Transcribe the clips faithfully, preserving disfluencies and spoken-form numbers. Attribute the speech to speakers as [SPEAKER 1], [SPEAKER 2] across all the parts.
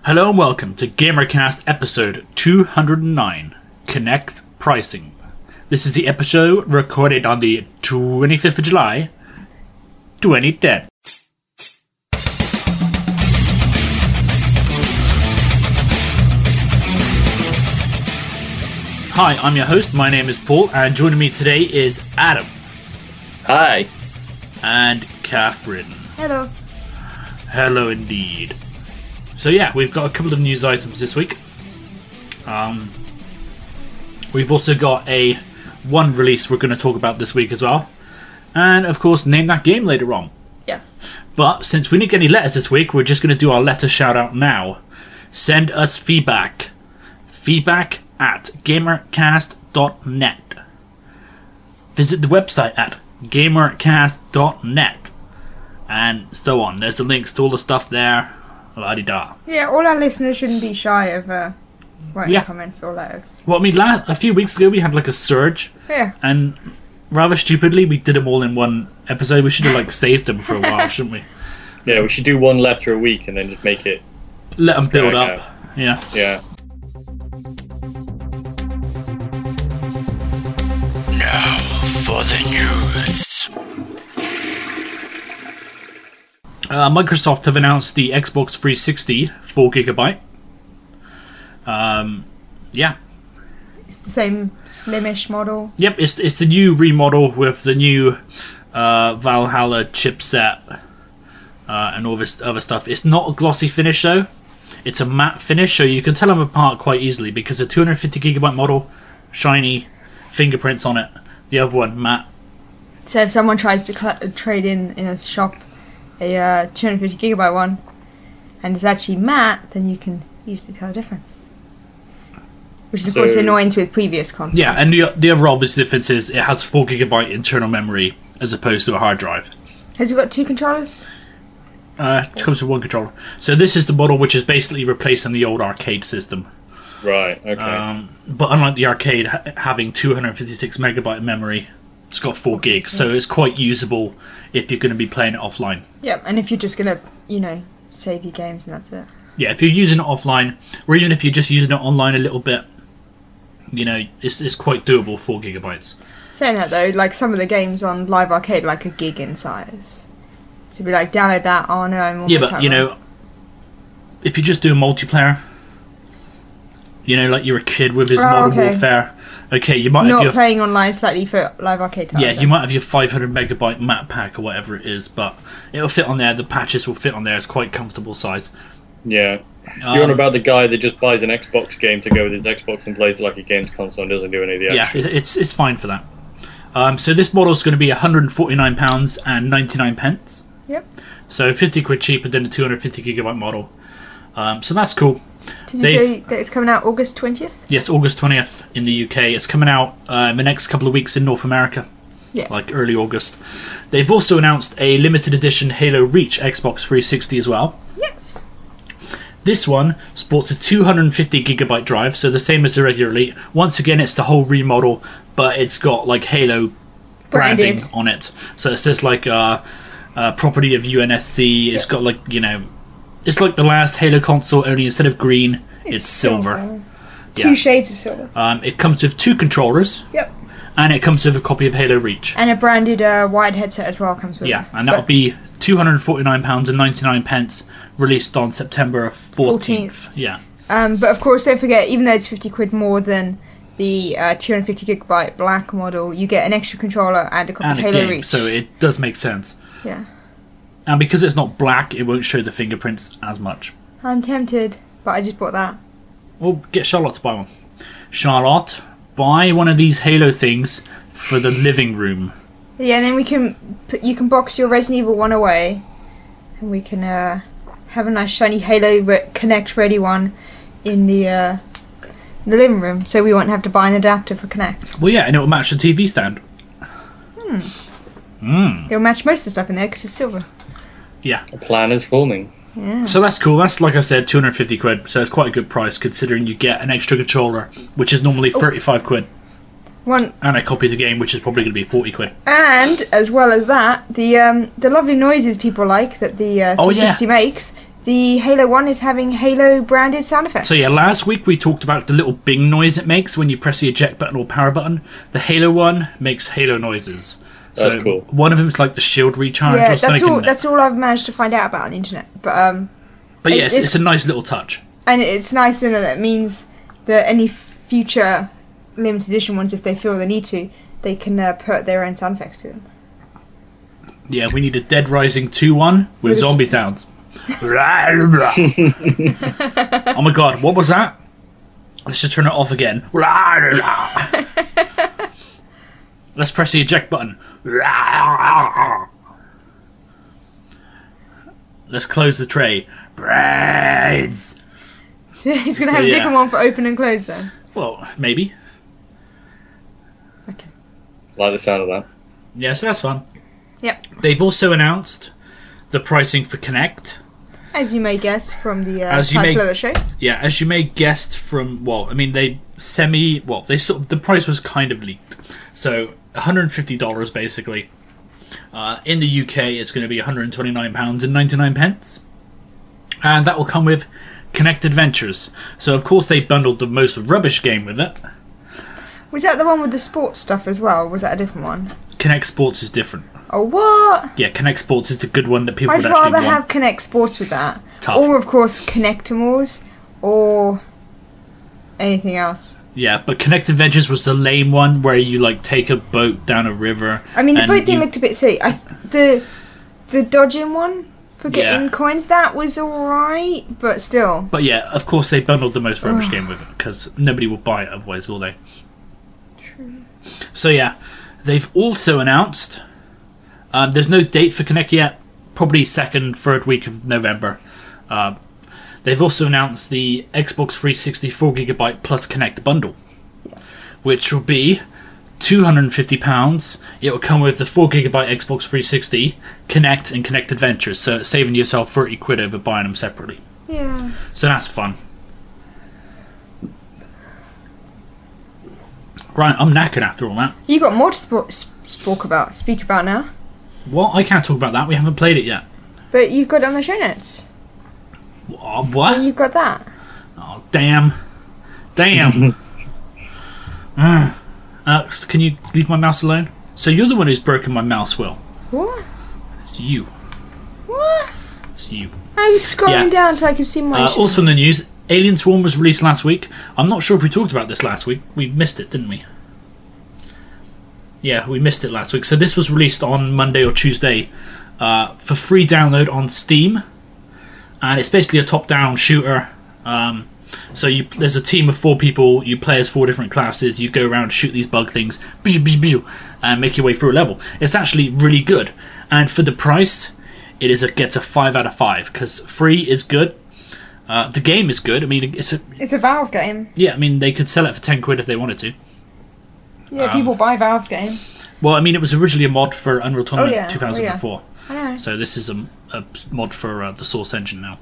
[SPEAKER 1] Hello and welcome to GamerCast episode two hundred nine, Connect Pricing. This is the episode recorded on the twenty-fifth of July, twenty ten. Hi, I'm your host, my name is Paul, and joining me today is Adam.
[SPEAKER 2] Hi.
[SPEAKER 1] And Catherine.
[SPEAKER 3] Hello.
[SPEAKER 1] Hello indeed. So yeah, we've got a couple of news items this week. Um, we've also got a one release we're going to talk about this week as well. And of course, name that game later on.
[SPEAKER 3] Yes.
[SPEAKER 1] But since we didn't get any letters this week, we're just going to do our letter shout out now. Send us feedback. Feedback at gamercast dot net. Visit the website at gamercast dot net. And so on. There's the links to all the stuff there. La-di-da.
[SPEAKER 3] Yeah, all our listeners shouldn't be shy of uh, writing
[SPEAKER 1] Yeah.
[SPEAKER 3] comments or letters.
[SPEAKER 1] Well, I mean, la- a few weeks ago we had like a surge,
[SPEAKER 3] Yeah.
[SPEAKER 1] and rather stupidly we did them all in one episode. We should have like saved them for a while, shouldn't we?
[SPEAKER 2] Yeah, we should do one letter a week and then just make it.
[SPEAKER 1] Let them build
[SPEAKER 2] drag
[SPEAKER 1] up.
[SPEAKER 2] out.
[SPEAKER 1] Yeah.
[SPEAKER 2] Yeah.
[SPEAKER 4] Now for the news.
[SPEAKER 1] Uh, Microsoft have announced the Xbox three sixty four gigabyte. Um, yeah.
[SPEAKER 3] It's the same slimish model.
[SPEAKER 1] Yep, it's it's the new remodel with the new uh, Valhalla chipset uh, and all this other stuff. It's not a glossy finish though. It's a matte finish, so you can tell them apart quite easily because the two hundred fifty gigabyte model, shiny, fingerprints on it. The other one, matte.
[SPEAKER 3] So if someone tries to cl- trade in in a shop a uh, two hundred fifty gigabyte one and it's actually matte, then you can easily tell the difference. Which is of
[SPEAKER 2] So-
[SPEAKER 3] course the annoyance with previous consoles.
[SPEAKER 1] Yeah, and the the other obvious difference is it has four gigabyte internal memory as opposed to a hard drive.
[SPEAKER 3] Has it got two controllers?
[SPEAKER 1] Uh, it comes with one controller. So this is the model which is basically replacing the old arcade system.
[SPEAKER 2] Right. Okay.
[SPEAKER 1] Um, but unlike the arcade ha- having two hundred fifty-six megabyte memory, it's got four gigs, so it's quite usable if you're going to be playing it offline.
[SPEAKER 3] Yep, and if you're just gonna, you know, save your games and that's it.
[SPEAKER 1] Yeah, if you're using it offline, or even if you're just using it online a little bit, you know, it's it's quite doable, four gigabytes.
[SPEAKER 3] Saying that though, like some of the games on Live Arcade are like a gig in size. To be like, download that, oh no, I'm almost
[SPEAKER 1] Yeah, but
[SPEAKER 3] out
[SPEAKER 1] you
[SPEAKER 3] of
[SPEAKER 1] know, if you just do multiplayer, you know, like you're a kid with his
[SPEAKER 3] Oh,
[SPEAKER 1] Modern
[SPEAKER 3] okay.
[SPEAKER 1] Warfare. Okay, you might
[SPEAKER 3] Not
[SPEAKER 1] have your
[SPEAKER 3] playing online slightly for Live Arcade titles.
[SPEAKER 1] yeah,
[SPEAKER 3] then.
[SPEAKER 1] you might have your five hundred megabyte map pack or whatever it is, but it'll fit on there. The patches will fit on there. It's quite comfortable size.
[SPEAKER 2] yeah.
[SPEAKER 1] Um,
[SPEAKER 2] You're on about the guy that just buys an Xbox game to go with his Xbox and plays it like a games console and doesn't do any of the
[SPEAKER 1] yeah,
[SPEAKER 2] extras.
[SPEAKER 1] it, it's it's fine for that. Um, so this model is going to be one hundred forty-nine pounds and ninety-nine pence.
[SPEAKER 3] Yep.
[SPEAKER 1] So fifty quid cheaper than the two hundred fifty gigabyte model. Um, so that's cool.
[SPEAKER 3] Did you
[SPEAKER 1] They've-
[SPEAKER 3] say that it's coming out August twentieth?
[SPEAKER 1] Yes, August twentieth in the U K. It's coming out uh, in the next couple of weeks in North America.
[SPEAKER 3] Yeah.
[SPEAKER 1] Like early August. They've also announced a limited edition Halo Reach Xbox three sixty as well.
[SPEAKER 3] Yes.
[SPEAKER 1] This one sports a two hundred fifty gigabyte drive, so the same as the regular Elite. Once again, it's the whole remodel, but it's got like Halo branding
[SPEAKER 3] Branded.
[SPEAKER 1] on it. So it says like uh, uh, property of U N S C. It's
[SPEAKER 3] Yeah.
[SPEAKER 1] got like, you know, it's like the last Halo console, only instead of green, it's, silver.
[SPEAKER 3] Two
[SPEAKER 1] Yeah.
[SPEAKER 3] shades of silver.
[SPEAKER 1] Um, it comes with two controllers,
[SPEAKER 3] Yep.
[SPEAKER 1] and it comes with a copy of Halo Reach.
[SPEAKER 3] And a branded uh, wide headset as well comes with
[SPEAKER 1] Yeah,
[SPEAKER 3] it.
[SPEAKER 1] and that'll
[SPEAKER 3] But
[SPEAKER 1] be two hundred forty-nine pounds and ninety-nine pence, released on September fourteenth. Yeah.
[SPEAKER 3] Um, but of course, don't forget, even though it's fifty quid more than the uh, two hundred fifty gigabyte black model, you get an extra controller and a copy
[SPEAKER 1] And
[SPEAKER 3] of
[SPEAKER 1] a
[SPEAKER 3] Halo
[SPEAKER 1] game,
[SPEAKER 3] Reach.
[SPEAKER 1] so it does make sense.
[SPEAKER 3] Yeah.
[SPEAKER 1] And because it's not black, it won't show the fingerprints as much.
[SPEAKER 3] I'm tempted, but I just bought that.
[SPEAKER 1] Well, get Charlotte to buy one. Charlotte, buy one of these Halo things for the living room.
[SPEAKER 3] Yeah, and then we can put, you can box your Resident Evil one away, and we can uh, have a nice shiny Halo Re- Connect ready one in the uh, in the living room, so we won't have to buy an adapter for Connect.
[SPEAKER 1] Well, yeah, and it'll match the T V stand.
[SPEAKER 3] Hmm.
[SPEAKER 1] Mm.
[SPEAKER 3] It'll match most of the stuff in there because it's silver.
[SPEAKER 1] Yeah.
[SPEAKER 2] A plan is forming.
[SPEAKER 3] Yeah.
[SPEAKER 1] So that's cool. That's, like I said, two hundred fifty quid. So it's quite a good price considering you get an extra controller, which is normally thirty-five quid.
[SPEAKER 3] One
[SPEAKER 1] And a copy of the game, which is probably going to be forty quid.
[SPEAKER 3] and as well as that, the um, the lovely noises people like that the uh,
[SPEAKER 1] Oh,
[SPEAKER 3] three sixty makes. the Halo one is having Halo branded sound effects.
[SPEAKER 1] So yeah, last week we talked about the little bing noise it makes when you press the eject button or power button. The Halo one makes Halo noises.
[SPEAKER 2] That's
[SPEAKER 1] so
[SPEAKER 2] cool.
[SPEAKER 1] One of them is like the shield recharge
[SPEAKER 3] yeah,
[SPEAKER 1] or
[SPEAKER 3] that's
[SPEAKER 1] something.
[SPEAKER 3] all.
[SPEAKER 1] in
[SPEAKER 3] That's all I've managed to find out about on the internet. But um,
[SPEAKER 1] But
[SPEAKER 3] it-
[SPEAKER 1] yes,
[SPEAKER 3] it's-
[SPEAKER 1] it's a nice little touch.
[SPEAKER 3] and it's nice in that it means that any future limited edition ones, if they feel they need to, they can uh, put their own sound effects to them.
[SPEAKER 1] Yeah, we need a Dead Rising two one with
[SPEAKER 3] With a-
[SPEAKER 1] zombie sounds. Oh my god, what was that? Let's just turn it off again. Let's press the eject button. Let's close the tray. Braids.
[SPEAKER 3] He's gonna
[SPEAKER 1] So,
[SPEAKER 3] have a
[SPEAKER 1] yeah.
[SPEAKER 3] different one for open and close then.
[SPEAKER 1] Well, maybe.
[SPEAKER 3] Okay.
[SPEAKER 2] Like the sound of that.
[SPEAKER 1] Yeah, so that's fun.
[SPEAKER 3] Yep.
[SPEAKER 1] They've also announced the pricing for Kinect.
[SPEAKER 3] As you may guess from the uh,
[SPEAKER 1] As you
[SPEAKER 3] title
[SPEAKER 1] may-
[SPEAKER 3] of the show.
[SPEAKER 1] Yeah, as you may guessed from, well, I mean, they semi, well, they sort of, the price was kind of leaked. So, one hundred fifty dollars basically. Uh, in the U K, it's going to be one hundred twenty-nine pounds ninety-nine. And that will come with Kinect Adventures. So, of course, they bundled the most rubbish game with it.
[SPEAKER 3] Was that the one with the sports stuff as well? Or was that a different one?
[SPEAKER 1] Kinect Sports is different.
[SPEAKER 3] Oh, what?
[SPEAKER 1] Yeah, Kinect Sports is the good one that people
[SPEAKER 3] I'd
[SPEAKER 1] would actually
[SPEAKER 3] rather
[SPEAKER 1] want.
[SPEAKER 3] have Connect Sports with that.
[SPEAKER 1] Tough.
[SPEAKER 3] Or, of course, Connectimals. Or anything else.
[SPEAKER 1] Yeah, but Kinect Adventures was the lame one where you, like, take a boat down a river.
[SPEAKER 3] I mean, the
[SPEAKER 1] and
[SPEAKER 3] boat thing
[SPEAKER 1] you-
[SPEAKER 3] looked a bit silly. I th- the the dodging one for getting
[SPEAKER 1] Yeah.
[SPEAKER 3] coins, that was alright, but still.
[SPEAKER 1] But yeah, of course they bundled the most rubbish
[SPEAKER 3] Ugh.
[SPEAKER 1] game with it because nobody will buy it otherwise, will they? So yeah, they've also announced um, there's no date for Kinect yet. Probably second, third week of November. Uh, they've also announced the Xbox three sixty four gigabyte plus Kinect bundle, which will be two hundred and fifty pounds. It will come with the four gigabyte Xbox three sixty, Kinect, and Kinect Adventures. So it's saving yourself thirty quid over buying them separately.
[SPEAKER 3] Yeah.
[SPEAKER 1] So that's fun. Right, I'm knackered after all that.
[SPEAKER 3] You got more to sp- sp- speak about, speak about now.
[SPEAKER 1] Well, I can't talk about that. We haven't played it yet.
[SPEAKER 3] But you've got it on the show notes.
[SPEAKER 1] Wha- What?
[SPEAKER 3] You've got that.
[SPEAKER 1] Oh, damn. Damn. Mm. Alex, can you leave my mouse alone? So you're the one who's broken my mouse, Will.
[SPEAKER 3] What?
[SPEAKER 1] It's you.
[SPEAKER 3] What?
[SPEAKER 1] It's you.
[SPEAKER 3] I was scrolling
[SPEAKER 1] Yeah.
[SPEAKER 3] down so I could see my
[SPEAKER 1] Uh,
[SPEAKER 3] show.
[SPEAKER 1] also in the news, Alien Swarm was released last week. I'm not sure if we talked about this last week. We missed it, didn't we? Yeah, we missed it last week. So this was released on Monday or Tuesday uh, for free download on Steam. And it's basically a top-down shooter. Um, so you, there's a team of four people. You play as four different classes. You go around, shoot these bug things, bzz, bzz, bzz, and make your way through a level. It's actually really good. And for the price, it is a, gets a five out of five. Because free is good. Uh, the game is good. I mean, it's a,
[SPEAKER 3] It's a Valve game.
[SPEAKER 1] yeah. I mean, they could sell it for ten quid if they wanted to.
[SPEAKER 3] Yeah,
[SPEAKER 1] Um,
[SPEAKER 3] people buy Valve's game.
[SPEAKER 1] Well, I mean, it was originally a mod for Unreal Tournament
[SPEAKER 3] Oh, yeah.
[SPEAKER 1] two thousand four.
[SPEAKER 3] I know.
[SPEAKER 1] So this is a, a mod for uh, the Source engine now.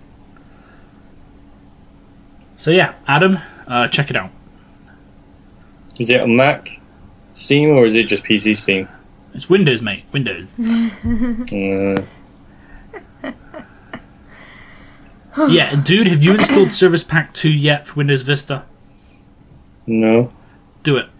[SPEAKER 1] So yeah, Adam, uh, check it out.
[SPEAKER 2] Is it on Mac, Steam, or is it just P C Steam?
[SPEAKER 1] It's Windows, mate. Windows.
[SPEAKER 2] Uh,
[SPEAKER 1] Yeah, dude, have you installed Service Pack two yet for Windows Vista?
[SPEAKER 2] no.
[SPEAKER 1] Do it.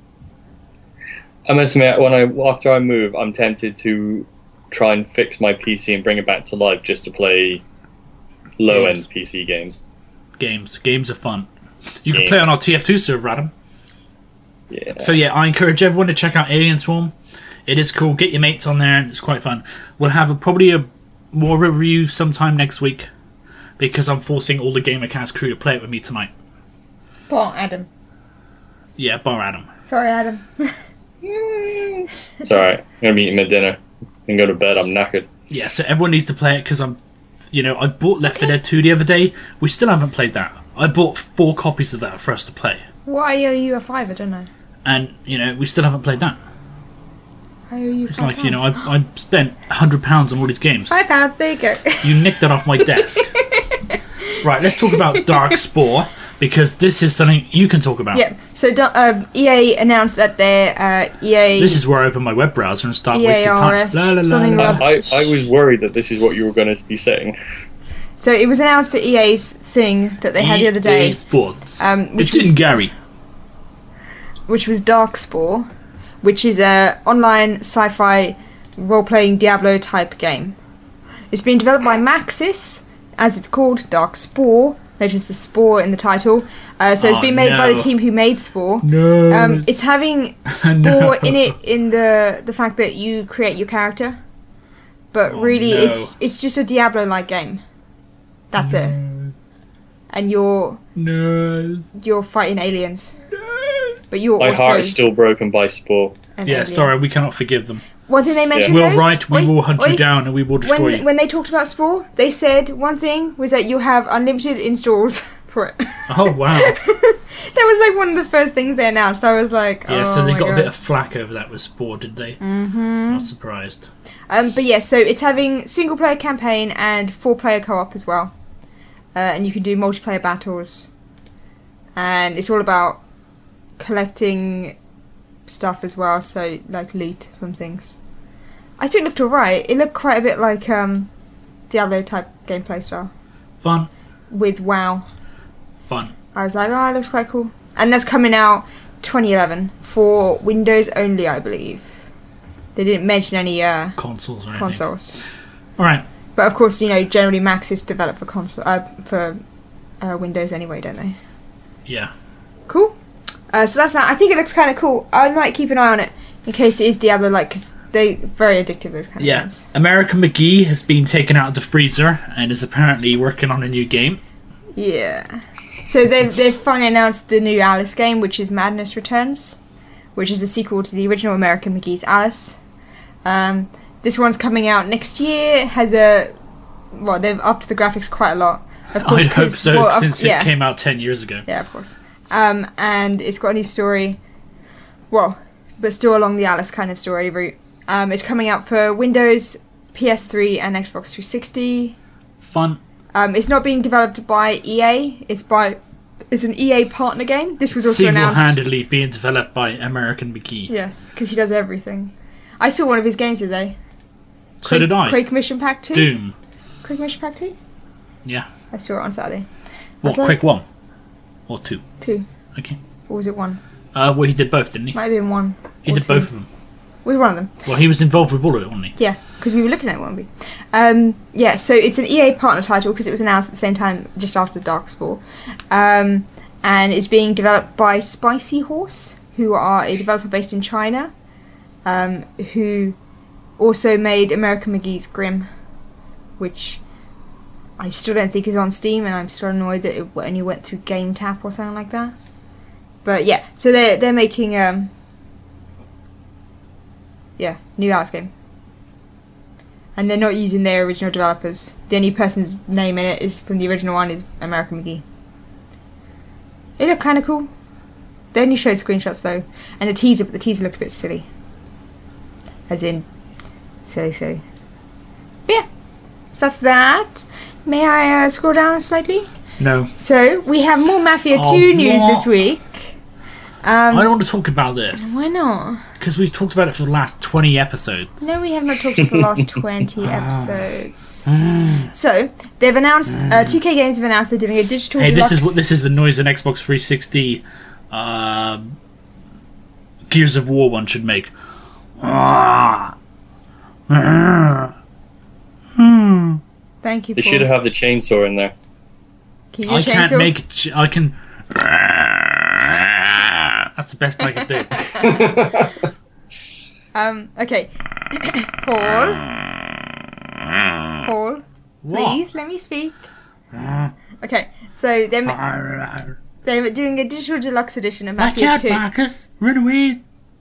[SPEAKER 2] I must admit, when I after I move, I'm tempted to try and fix my P C and bring it back to life just to play low-end
[SPEAKER 1] Games.
[SPEAKER 2] P C games.
[SPEAKER 1] Games. Games are fun. You can
[SPEAKER 2] Games.
[SPEAKER 1] play on our T F two server, Adam.
[SPEAKER 2] Yeah.
[SPEAKER 1] So yeah, I encourage everyone to check out Alien Swarm. It is cool. Get your mates on there, and it's quite fun. We'll have a, probably a more review sometime next week because I'm forcing all the GamerCast crew to play it with me tonight.
[SPEAKER 3] Well, Adam.
[SPEAKER 1] Yeah, bar Adam.
[SPEAKER 3] Sorry, Adam.
[SPEAKER 2] It's alright. I'm gonna be eating my dinner and go to bed. I'm knackered.
[SPEAKER 1] Yeah, so everyone needs to play it because I'm, you know, I bought Left four Dead two the other day. We still haven't played that. I bought four copies of that for us to play,
[SPEAKER 3] What, I owe you a fiver, don't I?
[SPEAKER 1] and you know we still haven't played that.
[SPEAKER 3] I owe you
[SPEAKER 1] It's
[SPEAKER 3] five
[SPEAKER 1] like you know I
[SPEAKER 3] pounds.
[SPEAKER 1] I spent a hundred pounds on all these games.
[SPEAKER 3] Five pounds, there you go.
[SPEAKER 1] You nicked it off my desk. Right, let's talk about Dark Spore because this is something you can talk about.
[SPEAKER 3] Yeah, so um, E A announced that their uh, E A...
[SPEAKER 1] This is where I open my web browser and start
[SPEAKER 3] E A
[SPEAKER 1] wasting time.
[SPEAKER 3] R S,
[SPEAKER 1] La, la, la,
[SPEAKER 3] something
[SPEAKER 1] la.
[SPEAKER 3] or
[SPEAKER 2] I, I, I was worried that this is what you were going to be saying.
[SPEAKER 3] So it was announced at E A's thing that they had the other day,
[SPEAKER 1] E A Sports.
[SPEAKER 3] um, which
[SPEAKER 1] It's
[SPEAKER 3] was
[SPEAKER 1] in Gary.
[SPEAKER 3] which was Darkspore, which is a online sci-fi role-playing Diablo type game. It's been developed by Maxis, as it's called, Darkspore. Notice the spore in the title. Uh, so it's
[SPEAKER 1] Oh,
[SPEAKER 3] been made by
[SPEAKER 1] no.
[SPEAKER 3] the team who made Spore.
[SPEAKER 1] No.
[SPEAKER 3] Um, it's having Spore
[SPEAKER 1] No.
[SPEAKER 3] in it in the the fact that you create your character, but
[SPEAKER 1] Oh,
[SPEAKER 3] really
[SPEAKER 1] no.
[SPEAKER 3] it's it's just a Diablo-like game. That's it, and you're
[SPEAKER 1] No.
[SPEAKER 3] you're fighting aliens, but you're
[SPEAKER 2] My
[SPEAKER 3] also
[SPEAKER 2] heart is still broken by Spore.
[SPEAKER 3] an
[SPEAKER 1] Yeah,
[SPEAKER 3] alien.
[SPEAKER 1] sorry, we cannot forgive them.
[SPEAKER 3] One thing they mentioned
[SPEAKER 1] We'll
[SPEAKER 3] though,
[SPEAKER 1] write, we
[SPEAKER 3] Oi,
[SPEAKER 1] will hunt
[SPEAKER 3] oi,
[SPEAKER 1] you down, and we will destroy
[SPEAKER 3] When
[SPEAKER 1] you.
[SPEAKER 3] when they talked about Spore, they said one thing was that you have unlimited installs for it.
[SPEAKER 1] Oh, wow.
[SPEAKER 3] That was like one of the first things they announced. I was like,
[SPEAKER 1] Yeah,
[SPEAKER 3] oh
[SPEAKER 1] so they
[SPEAKER 3] my
[SPEAKER 1] got
[SPEAKER 3] God.
[SPEAKER 1] a bit of flack over that with Spore, did they?
[SPEAKER 3] Mm-hmm.
[SPEAKER 1] Not surprised.
[SPEAKER 3] Um, but yeah, so it's having single player campaign and four player co op as well, uh, and you can do multiplayer battles, and it's all about collecting stuff as well. So like loot from things. I think it looked alright. It looked quite a bit like um, Diablo type gameplay style
[SPEAKER 1] Fun,
[SPEAKER 3] with WoW.
[SPEAKER 1] fun.
[SPEAKER 3] I was like, oh, it looks quite cool. And that's coming out twenty eleven for Windows only, I believe. They didn't mention any uh,
[SPEAKER 1] Consoles or anything.
[SPEAKER 3] consoles.
[SPEAKER 1] Alright,
[SPEAKER 3] But of course, you know, generally Maxis develop for console uh, for uh, Windows anyway, don't they?
[SPEAKER 1] yeah.
[SPEAKER 3] Cool. Uh, so that's that. I think it looks kind of cool. I might keep an eye on it in case it is Diablo-like, because they're very addictive, those kind of
[SPEAKER 1] Yeah.
[SPEAKER 3] games.
[SPEAKER 1] American McGee has been taken out of the freezer and is apparently working on a new game.
[SPEAKER 3] Yeah. So they've, they've finally announced the new Alice game, which is Madness Returns, which is a sequel to the original American McGee's Alice. Um, this one's coming out next year. Has a well, they've upped the graphics quite a lot. Of course,
[SPEAKER 1] I'd hope
[SPEAKER 3] 'cause-
[SPEAKER 1] so,
[SPEAKER 3] well, of-
[SPEAKER 1] since
[SPEAKER 3] yeah.
[SPEAKER 1] it came out ten years ago.
[SPEAKER 3] Yeah, of course. Um, and it's got a new story. Well, but still along the Alice kind of story route. Um, it's coming out for Windows, P S three, and Xbox three sixty.
[SPEAKER 1] Fun.
[SPEAKER 3] Um, it's not being developed by E A. It's by it's an E A partner game. This was also announced.
[SPEAKER 1] Single-handedly being developed by American McGee.
[SPEAKER 3] Yes, because he does everything. I saw one of his games today.
[SPEAKER 1] So
[SPEAKER 3] Quake,
[SPEAKER 1] did I.
[SPEAKER 3] Quake Mission Pack two.
[SPEAKER 1] Doom.
[SPEAKER 3] Quake Mission Pack two.
[SPEAKER 1] Yeah.
[SPEAKER 3] I saw it on Saturday.
[SPEAKER 1] What,
[SPEAKER 3] Was that-
[SPEAKER 1] quick one? Or two?
[SPEAKER 3] Two.
[SPEAKER 1] Okay.
[SPEAKER 3] Or was it one?
[SPEAKER 1] Uh, well, he did both, didn't he?
[SPEAKER 3] Might have been one.
[SPEAKER 1] He
[SPEAKER 3] or
[SPEAKER 1] did
[SPEAKER 3] two.
[SPEAKER 1] both of them.
[SPEAKER 3] Was one of them.
[SPEAKER 1] Well, he was involved with all of it, wasn't he?
[SPEAKER 3] Yeah, because we were looking at it, weren't we? Um, yeah, so it's an E A partner title because it was announced at the same time, just after Darkspore. Um, and it's being developed by Spicy Horse, who are a developer based in China, um, who also made American McGee's Grimm, which I still don't think is on Steam, and I'm still annoyed that it only went through GameTap or something like that. But yeah, so they're, they're making... Um, Yeah, new Alice game. And they're not using their original developers. The only person's name in it is from the original one is American McGee. It looked kind of cool. They only showed screenshots though, and the teaser, but the teaser looked a bit silly. As in, silly, silly. But yeah, so that's that. May I uh, scroll down slightly?
[SPEAKER 1] No.
[SPEAKER 3] So we have more Mafia
[SPEAKER 1] Oh,
[SPEAKER 3] two news
[SPEAKER 1] what?
[SPEAKER 3] this week. Um,
[SPEAKER 1] I don't want to talk about this.
[SPEAKER 3] why not?
[SPEAKER 1] Because we've talked about it for the last twenty episodes.
[SPEAKER 3] No, we have not talked for the last twenty
[SPEAKER 1] Ah.
[SPEAKER 3] episodes.
[SPEAKER 1] Mm.
[SPEAKER 3] So they've announced. Uh, two K Games have announced they're doing a digital
[SPEAKER 1] Hey,
[SPEAKER 3] deluxe.
[SPEAKER 1] this is what this is the noise an Xbox three sixty uh, Gears of War one should make. Ah. Ah. Hmm.
[SPEAKER 3] Thank you.
[SPEAKER 2] They
[SPEAKER 3] Paul.
[SPEAKER 2] should have the chainsaw in there.
[SPEAKER 3] Keep your
[SPEAKER 1] I can't
[SPEAKER 3] chainsaw.
[SPEAKER 1] make. Ch- I can. That's the best I can do.
[SPEAKER 3] Um. Okay. Paul. Paul. Please let me speak. Okay. So they're they're doing a digital deluxe edition of
[SPEAKER 1] My
[SPEAKER 3] Mafia
[SPEAKER 1] cat,
[SPEAKER 3] two.
[SPEAKER 1] Marcus, run away.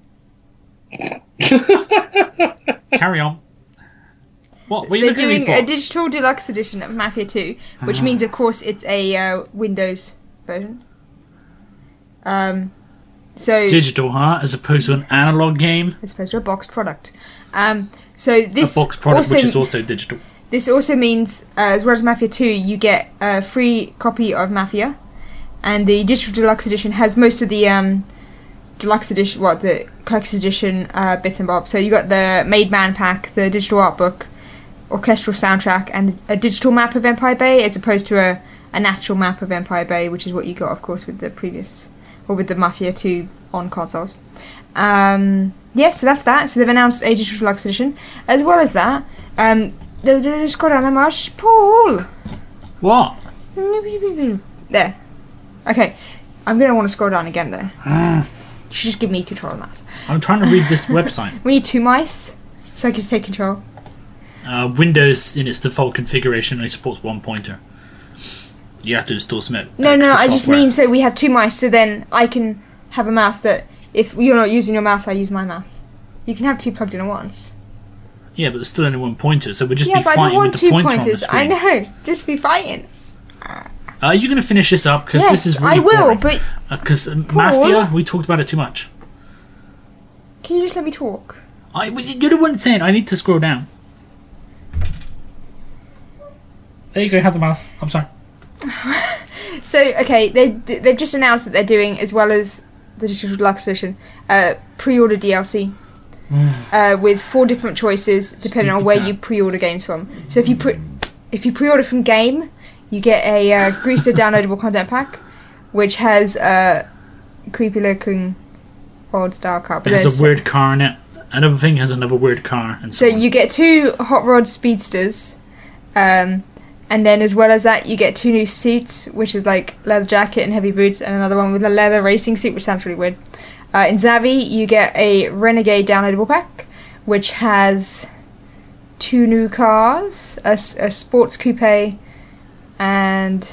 [SPEAKER 1] Carry on. What were you
[SPEAKER 3] They're
[SPEAKER 1] looking at me
[SPEAKER 3] doing
[SPEAKER 1] for?
[SPEAKER 3] a digital deluxe edition of Mafia two, which
[SPEAKER 1] Ah.
[SPEAKER 3] means, of course, it's a uh, Windows version. Um. So.
[SPEAKER 1] Digital, huh? As opposed to an analog game.
[SPEAKER 3] as opposed to a boxed product. Um, so this
[SPEAKER 1] A box product
[SPEAKER 3] also,
[SPEAKER 1] which is also digital.
[SPEAKER 3] this also means, uh, as well as Mafia two, you get a free copy of Mafia, and the digital deluxe edition has most of the um, deluxe edition, what the collector's edition uh, bits and bobs. So you got the Made Man pack, the digital art book, orchestral soundtrack and a digital map of Empire Bay as opposed to a, a natural map of Empire Bay, which is what you got, of course, with the previous, or with the Mafia two on consoles. Um, yeah, so that's that. So they've announced a digital deluxe edition. As well as that, um, they just got on a march. Paul!
[SPEAKER 1] What?
[SPEAKER 3] There. Okay, I'm going to want to scroll down again there.
[SPEAKER 1] Mm,
[SPEAKER 3] You should just give me control of mouse.
[SPEAKER 1] I'm trying to read this website.
[SPEAKER 3] We need two mice, so I can just take control.
[SPEAKER 1] Uh, Windows, in its default configuration, only supports one pointer. You have to install some extra
[SPEAKER 3] No, no, no, I just
[SPEAKER 1] software.
[SPEAKER 3] mean so we have two mice, so then I can have a mouse that, if you're not using your mouse, I use my mouse. You can have two plugged in at once.
[SPEAKER 1] Yeah, but there's still only one pointer, so we'll just
[SPEAKER 3] Yeah,
[SPEAKER 1] be
[SPEAKER 3] but I
[SPEAKER 1] fighting
[SPEAKER 3] don't want
[SPEAKER 1] with the
[SPEAKER 3] two
[SPEAKER 1] pointer
[SPEAKER 3] pointers.
[SPEAKER 1] on the
[SPEAKER 3] I
[SPEAKER 1] screen.
[SPEAKER 3] know, just be fighting.
[SPEAKER 1] Are you going to finish this up? Because
[SPEAKER 3] Yes,
[SPEAKER 1] this is really
[SPEAKER 3] I will,
[SPEAKER 1] boring.
[SPEAKER 3] but
[SPEAKER 1] Because uh, Mafia, we talked about it too much.
[SPEAKER 3] can you just let me talk?
[SPEAKER 1] I, you're the one saying I need to scroll down. There you go, have the mouse. I'm sorry.
[SPEAKER 3] So, okay, they, they've just announced that they're doing, as well as the Digital Deluxe Edition, uh, pre-order D L C. Uh, with four different choices depending on
[SPEAKER 1] Stupid
[SPEAKER 3] where
[SPEAKER 1] cat.
[SPEAKER 3] you pre-order games from. So if you put, if you pre-order from Game, you get a uh, Greaser downloadable content pack, which has a creepy looking old style car. But
[SPEAKER 1] It has
[SPEAKER 3] there's-
[SPEAKER 1] a weird car in it. Another thing has another weird car. And so,
[SPEAKER 3] So
[SPEAKER 1] on.
[SPEAKER 3] you get two Hot Rod Speedsters, um, and then as well as that, you get two new suits, which is like leather jacket and heavy boots, and another one with a leather racing suit, which sounds really weird. Uh, in Zavi, you get a Renegade downloadable pack, which has two new cars, a, s- a sports coupe, and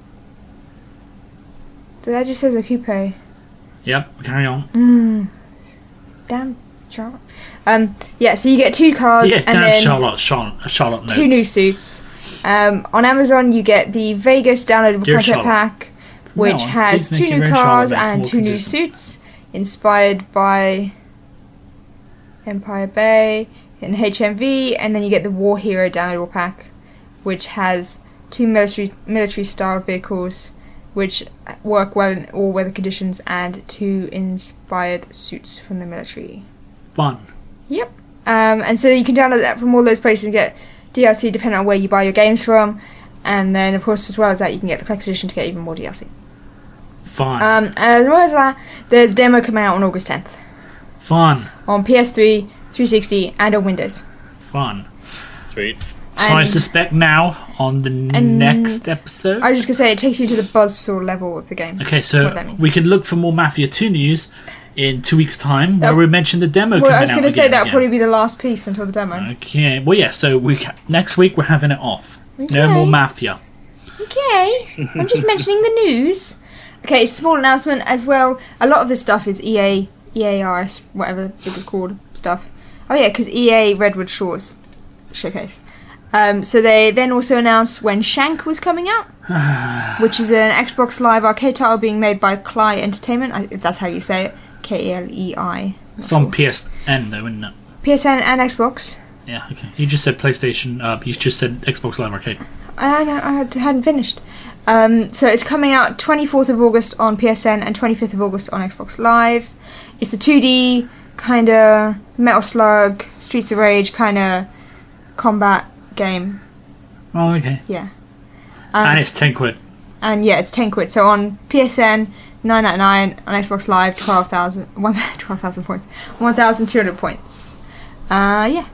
[SPEAKER 3] that just says a coupe.
[SPEAKER 1] Yep, carry on.
[SPEAKER 3] Mm. Damn, Charlotte. Um, yeah, so you get two cars,
[SPEAKER 1] Yeah,
[SPEAKER 3] and
[SPEAKER 1] damn
[SPEAKER 3] then
[SPEAKER 1] Charlotte, Charlotte, Charlotte notes.
[SPEAKER 3] two new suits. Um, on Amazon, you get the Vegas downloadable
[SPEAKER 1] Dear
[SPEAKER 3] content
[SPEAKER 1] Charlotte.
[SPEAKER 3] pack, which
[SPEAKER 1] No,
[SPEAKER 3] has
[SPEAKER 1] please
[SPEAKER 3] two
[SPEAKER 1] make
[SPEAKER 3] new
[SPEAKER 1] your own
[SPEAKER 3] cars
[SPEAKER 1] Charlotte
[SPEAKER 3] and
[SPEAKER 1] more
[SPEAKER 3] two new
[SPEAKER 1] consistent.
[SPEAKER 3] suits, inspired by Empire Bay and H M V, and then you get the War Hero downloadable pack, which has two military military style vehicles, which work well in all weather conditions, and two inspired suits from the military.
[SPEAKER 1] Fun.
[SPEAKER 3] Yep. Um, and so you can download that from all those places and get D L C depending on where you buy your games from. And then, of course, as well as that, you can get the collector's edition to get even more D L C.
[SPEAKER 1] Fun.
[SPEAKER 3] Um, as well as that, there's a demo coming out on August tenth
[SPEAKER 1] Fun.
[SPEAKER 3] on P S three, three sixty, and on Windows.
[SPEAKER 1] Fun.
[SPEAKER 2] Sweet.
[SPEAKER 1] So I
[SPEAKER 3] And-
[SPEAKER 1] suspect now, on the
[SPEAKER 3] and
[SPEAKER 1] next episode...
[SPEAKER 3] I was just going to say, it takes you to the buzzsaw level of the game.
[SPEAKER 1] Okay,
[SPEAKER 3] That's
[SPEAKER 1] so
[SPEAKER 3] what that means.
[SPEAKER 1] we can look for more Mafia two news in two weeks' time, where
[SPEAKER 3] That-
[SPEAKER 1] we mention the demo
[SPEAKER 3] Well,
[SPEAKER 1] coming
[SPEAKER 3] I was
[SPEAKER 1] out
[SPEAKER 3] going to say
[SPEAKER 1] again,
[SPEAKER 3] that'll
[SPEAKER 1] again.
[SPEAKER 3] probably be the last piece until the demo.
[SPEAKER 1] Okay, well, yeah, so we ca- next week we're having it off. No
[SPEAKER 3] Okay.
[SPEAKER 1] more Mafia.
[SPEAKER 3] Okay, I'm just mentioning the news. Okay, small announcement as well. A lot of this stuff is E A, E A R S, whatever it was called, stuff. Oh yeah, because E A Redwood Shores showcase. Um, so they then also announced when Shank was coming out, which is an Xbox Live arcade title being made by Klei Entertainment, I- if that's how you say it. K L E I.
[SPEAKER 1] It's on P S N though, isn't it?
[SPEAKER 3] P S N and Xbox.
[SPEAKER 1] Yeah, okay. You just said PlayStation, uh, you just said Xbox Live Arcade.
[SPEAKER 3] I, I had- hadn't finished. Um, so it's coming out twenty-fourth of August on P S N and twenty-fifth of August on Xbox Live. It's a two D kind of Metal Slug, Streets of Rage kind of combat game.
[SPEAKER 1] Oh, okay.
[SPEAKER 3] Yeah. Um,
[SPEAKER 1] and it's ten quid.
[SPEAKER 3] and yeah, it's ten quid. So on P S N, nine ninety-nine. On Xbox Live, twelve thousand. twelve thousand points. one thousand two hundred points. Uh, yeah.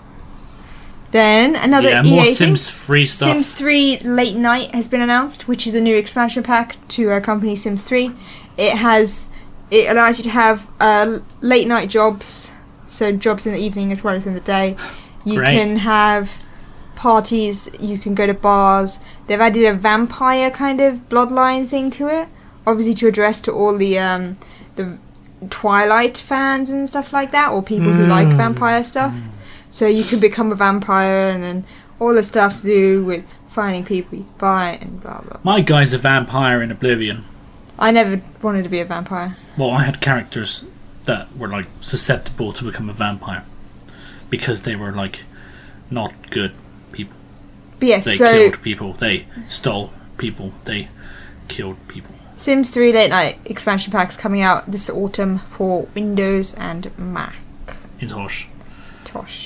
[SPEAKER 3] Then another
[SPEAKER 1] Yeah,
[SPEAKER 3] E A
[SPEAKER 1] more
[SPEAKER 3] thing.
[SPEAKER 1] Sims free stuff.
[SPEAKER 3] Sims three Late Night has been announced, which is a new expansion pack to accompany Sims three. It has, it allows you to have uh, late night jobs, so jobs in the evening as well as in the day. You
[SPEAKER 1] Great.
[SPEAKER 3] can have parties, you can go to bars. They've added a vampire kind of bloodline thing to it, obviously to address to all the um, the Twilight fans and stuff like that, or people who like vampire stuff. So you can become a vampire, and then all the stuff to do with finding people you can fight and blah blah.
[SPEAKER 1] My guy's a vampire in Oblivion.
[SPEAKER 3] I never wanted to be a vampire.
[SPEAKER 1] Well, I had characters that were like susceptible to become a vampire because they were like not good people.
[SPEAKER 3] But yes,
[SPEAKER 1] They
[SPEAKER 3] so
[SPEAKER 1] killed people. They stole people. They killed people.
[SPEAKER 3] Sims three Late Night expansion packs coming out this autumn for Windows and Mac.
[SPEAKER 1] In Tosh.
[SPEAKER 3] Tosh.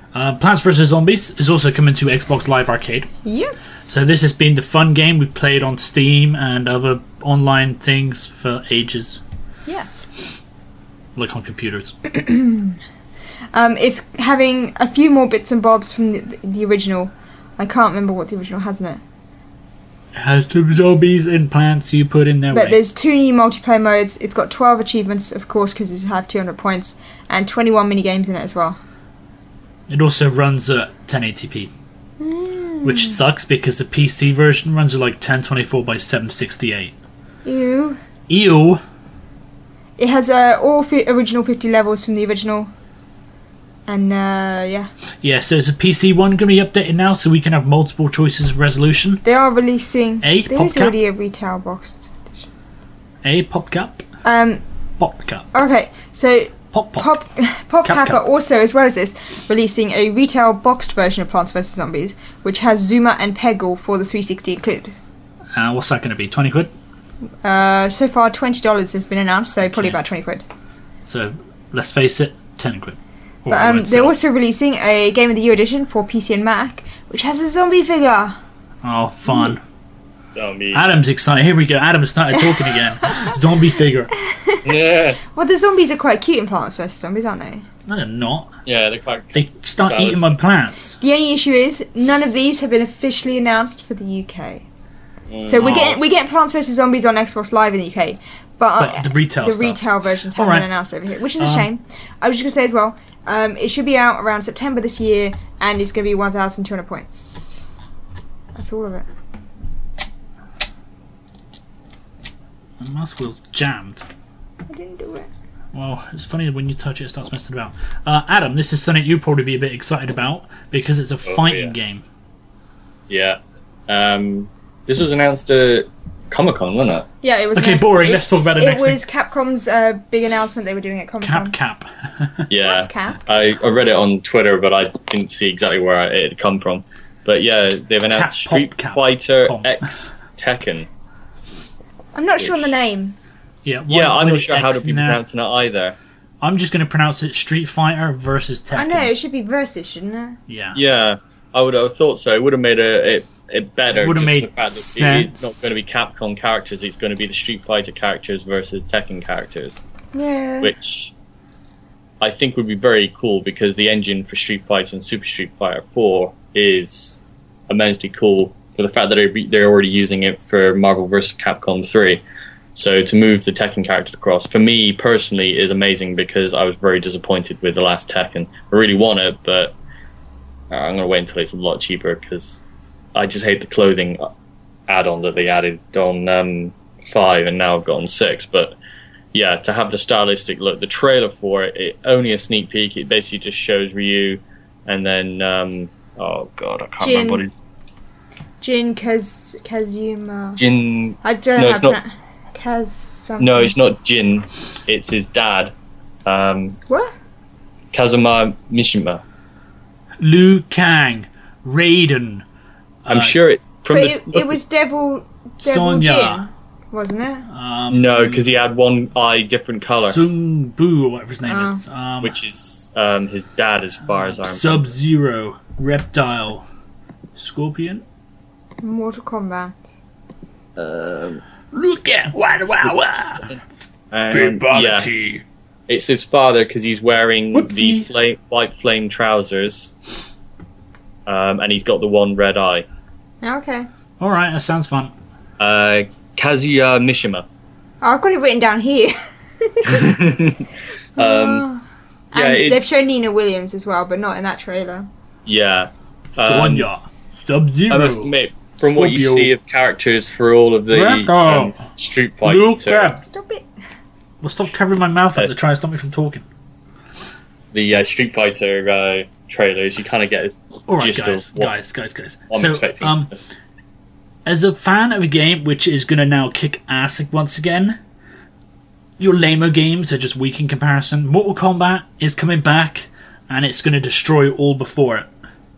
[SPEAKER 1] Uh, Plants vs Zombies is also coming to Xbox Live Arcade.
[SPEAKER 3] Yes.
[SPEAKER 1] So this has been the fun game we've played on Steam and other online things for ages,
[SPEAKER 3] Yes.
[SPEAKER 1] like on computers.
[SPEAKER 3] Um, it's having a few more bits and bobs from the, the original. I can't remember what the original has in it.
[SPEAKER 1] It has some zombies and plants you put in their
[SPEAKER 3] But
[SPEAKER 1] way.
[SPEAKER 3] there's two new multiplayer modes. It's got twelve achievements, of course, because you have two hundred points, and twenty-one mini games in it as well.
[SPEAKER 1] It also runs at ten eighty p,
[SPEAKER 3] Mm.
[SPEAKER 1] which sucks because the P C version runs at like ten twenty-four by seven sixty-eight.
[SPEAKER 3] Ew.
[SPEAKER 1] Ew.
[SPEAKER 3] It has uh, all fi- original fifty levels from the original. And, uh, yeah.
[SPEAKER 1] Yeah, so is the P C one going to be updated now so we can have multiple choices of resolution?
[SPEAKER 3] They are releasing...
[SPEAKER 1] A,
[SPEAKER 3] There is
[SPEAKER 1] PopCap?
[SPEAKER 3] already a retail boxed edition.
[SPEAKER 1] A PopCap?
[SPEAKER 3] Um,
[SPEAKER 1] PopCap.
[SPEAKER 3] okay, so...
[SPEAKER 1] Pop Pop.
[SPEAKER 3] Pop, Pop
[SPEAKER 1] Cap,
[SPEAKER 3] Cap
[SPEAKER 1] cap.
[SPEAKER 3] are also, as well as this, releasing a retail boxed version of Plants vs Zombies, which has Zuma and Peggle for the three sixty included.
[SPEAKER 1] Uh, what's that going to be? twenty quid?
[SPEAKER 3] Uh, so far, twenty dollars has been announced, so probably
[SPEAKER 1] Okay.
[SPEAKER 3] about twenty quid.
[SPEAKER 1] So, let's face it, ten quid. Or
[SPEAKER 3] But
[SPEAKER 1] it
[SPEAKER 3] um,
[SPEAKER 1] won't
[SPEAKER 3] they're
[SPEAKER 1] sell.
[SPEAKER 3] also releasing a Game of the Year edition for P C and Mac, which has a zombie figure.
[SPEAKER 1] Oh, fun.
[SPEAKER 2] Zombie.
[SPEAKER 1] Adam's excited. Here we go. Adam started talking again. Zombie figure.
[SPEAKER 2] Yeah.
[SPEAKER 3] Well, the zombies are quite cute in Plants vs Zombies, aren't they?
[SPEAKER 1] No, they're not.
[SPEAKER 2] Yeah, they're quite.
[SPEAKER 1] They start
[SPEAKER 2] Stylistic.
[SPEAKER 1] eating my plants.
[SPEAKER 3] The only issue is none of these have been officially announced for the U K. So we
[SPEAKER 1] Oh.
[SPEAKER 3] get we get Plants vs Zombies on Xbox Live in the U K, but,
[SPEAKER 1] But the retail
[SPEAKER 3] the
[SPEAKER 1] stuff.
[SPEAKER 3] retail versions haven't
[SPEAKER 1] Alright.
[SPEAKER 3] been announced over here, which is a
[SPEAKER 1] Um,
[SPEAKER 3] shame. I was just gonna say as well, um, it should be out around September this year, and it's gonna be one thousand two hundred points. That's all of it.
[SPEAKER 1] My mouse wheel's jammed.
[SPEAKER 3] I didn't do it.
[SPEAKER 1] Well, it's funny when you touch it, it starts messing about. Uh, Adam, this is something you'll probably be a bit excited about because it's a fighting
[SPEAKER 2] yeah.
[SPEAKER 1] game.
[SPEAKER 2] Yeah. Um, this was announced at Comic Con, wasn't it?
[SPEAKER 3] Yeah, it was.
[SPEAKER 1] Okay,
[SPEAKER 3] announced-
[SPEAKER 1] boring.
[SPEAKER 3] It,
[SPEAKER 1] Let's talk about the
[SPEAKER 3] it
[SPEAKER 1] next
[SPEAKER 3] was Capcom's uh, big announcement they were doing at Comic
[SPEAKER 1] thing.
[SPEAKER 3] Con.
[SPEAKER 1] Cap Cap.
[SPEAKER 2] Yeah.
[SPEAKER 3] Cap.
[SPEAKER 2] I, I read it on Twitter, but I didn't see exactly where it had come from. But yeah, they've announced
[SPEAKER 1] Cap, pop,
[SPEAKER 2] Street
[SPEAKER 1] cap,
[SPEAKER 2] Fighter
[SPEAKER 1] pom.
[SPEAKER 2] X Tekken.
[SPEAKER 3] I'm not sure on the name.
[SPEAKER 1] Yeah,
[SPEAKER 2] Yeah,
[SPEAKER 1] why-
[SPEAKER 2] I'm
[SPEAKER 1] why
[SPEAKER 2] not sure how to
[SPEAKER 1] X
[SPEAKER 2] be
[SPEAKER 1] now?
[SPEAKER 2] pronouncing it either.
[SPEAKER 1] I'm just going to pronounce it Street Fighter versus Tekken.
[SPEAKER 3] I know it should be Versus, shouldn't it?
[SPEAKER 1] Yeah.
[SPEAKER 2] Yeah, I would have thought so. It would have made a, it, it better.
[SPEAKER 1] Would have
[SPEAKER 2] just
[SPEAKER 1] made
[SPEAKER 2] the fact that
[SPEAKER 1] sense.
[SPEAKER 2] it's not going to be Capcom characters. It's going to be the Street Fighter characters versus Tekken characters,
[SPEAKER 3] Yeah.
[SPEAKER 2] which I think would be very cool because the engine for Street Fighter and Super Street Fighter four is immensely cool. For the fact that they're, they're already using it for Marvel versus. Capcom three. So to move the Tekken characters across, for me personally, is amazing because I was very disappointed with the last Tekken. I really want it, but uh, I'm going to wait until it's a lot cheaper because I just hate the clothing add-on that they added on um, five and now I've got on six. But yeah, to have the stylistic look, the trailer for it, it only a sneak peek. It basically just shows Ryu and then um, oh god, I can't
[SPEAKER 3] Jin.
[SPEAKER 2] remember what it.
[SPEAKER 3] Jin Kaz Kazuma.
[SPEAKER 2] Jin.
[SPEAKER 3] I don't
[SPEAKER 2] No,
[SPEAKER 3] know
[SPEAKER 2] it's
[SPEAKER 3] how to
[SPEAKER 2] not-
[SPEAKER 3] pronounce. Kaz something.
[SPEAKER 2] No, it's not Jin. It's his dad, um,
[SPEAKER 3] What?
[SPEAKER 2] Kazuma Mishima.
[SPEAKER 1] Liu Kang, Raiden.
[SPEAKER 2] I'm
[SPEAKER 1] uh,
[SPEAKER 2] sure it from
[SPEAKER 3] But
[SPEAKER 2] the
[SPEAKER 3] it, it was Devil Devil
[SPEAKER 1] Sonya.
[SPEAKER 3] Jin, wasn't it?
[SPEAKER 1] Um,
[SPEAKER 2] no, because he had one eye different color,
[SPEAKER 1] Sung Bu, or whatever his name
[SPEAKER 3] Oh.
[SPEAKER 1] is. Um,
[SPEAKER 2] which is um, his dad, as far as I'm.
[SPEAKER 1] Sub Zero, Reptile, Scorpion.
[SPEAKER 3] Mortal Kombat.
[SPEAKER 2] Um,
[SPEAKER 1] Look at wow wow wow.
[SPEAKER 2] and,
[SPEAKER 1] Big
[SPEAKER 2] yeah,
[SPEAKER 1] Barbecue.
[SPEAKER 2] it's his father because he's wearing the
[SPEAKER 1] Whoopsie.
[SPEAKER 2] flame, white flame trousers, um, and he's got the one red eye.
[SPEAKER 3] Okay.
[SPEAKER 1] All right, that sounds fun.
[SPEAKER 2] Uh, Kazuya Mishima.
[SPEAKER 3] Oh, I've got it written down here.
[SPEAKER 2] um,
[SPEAKER 3] Oh.
[SPEAKER 2] yeah,
[SPEAKER 3] and
[SPEAKER 2] it-
[SPEAKER 3] they've shown Nina Williams as well, but not in that trailer.
[SPEAKER 2] yeah. Um,
[SPEAKER 1] Sonya, Sub
[SPEAKER 2] I
[SPEAKER 1] Zero,
[SPEAKER 2] must admit, from what you
[SPEAKER 1] Scorpio.
[SPEAKER 2] see of characters for all of the
[SPEAKER 1] Reptile.
[SPEAKER 2] um, Street Fighter,
[SPEAKER 1] Liu Kang.
[SPEAKER 3] Stop it.
[SPEAKER 1] Well, stop covering my mouth up
[SPEAKER 2] Uh,
[SPEAKER 1] to try and stop me from talking.
[SPEAKER 2] the uh, Street Fighter uh, trailers, you kind of get a
[SPEAKER 1] All right,
[SPEAKER 2] gist
[SPEAKER 1] guys,
[SPEAKER 2] of what
[SPEAKER 1] guys, guys, guys.
[SPEAKER 2] I'm
[SPEAKER 1] so,
[SPEAKER 2] expecting.
[SPEAKER 1] um, as a fan of a game which is going to now kick ass once again, your lamer games are just weak in comparison. Mortal Kombat is coming back, and it's going to destroy all before it.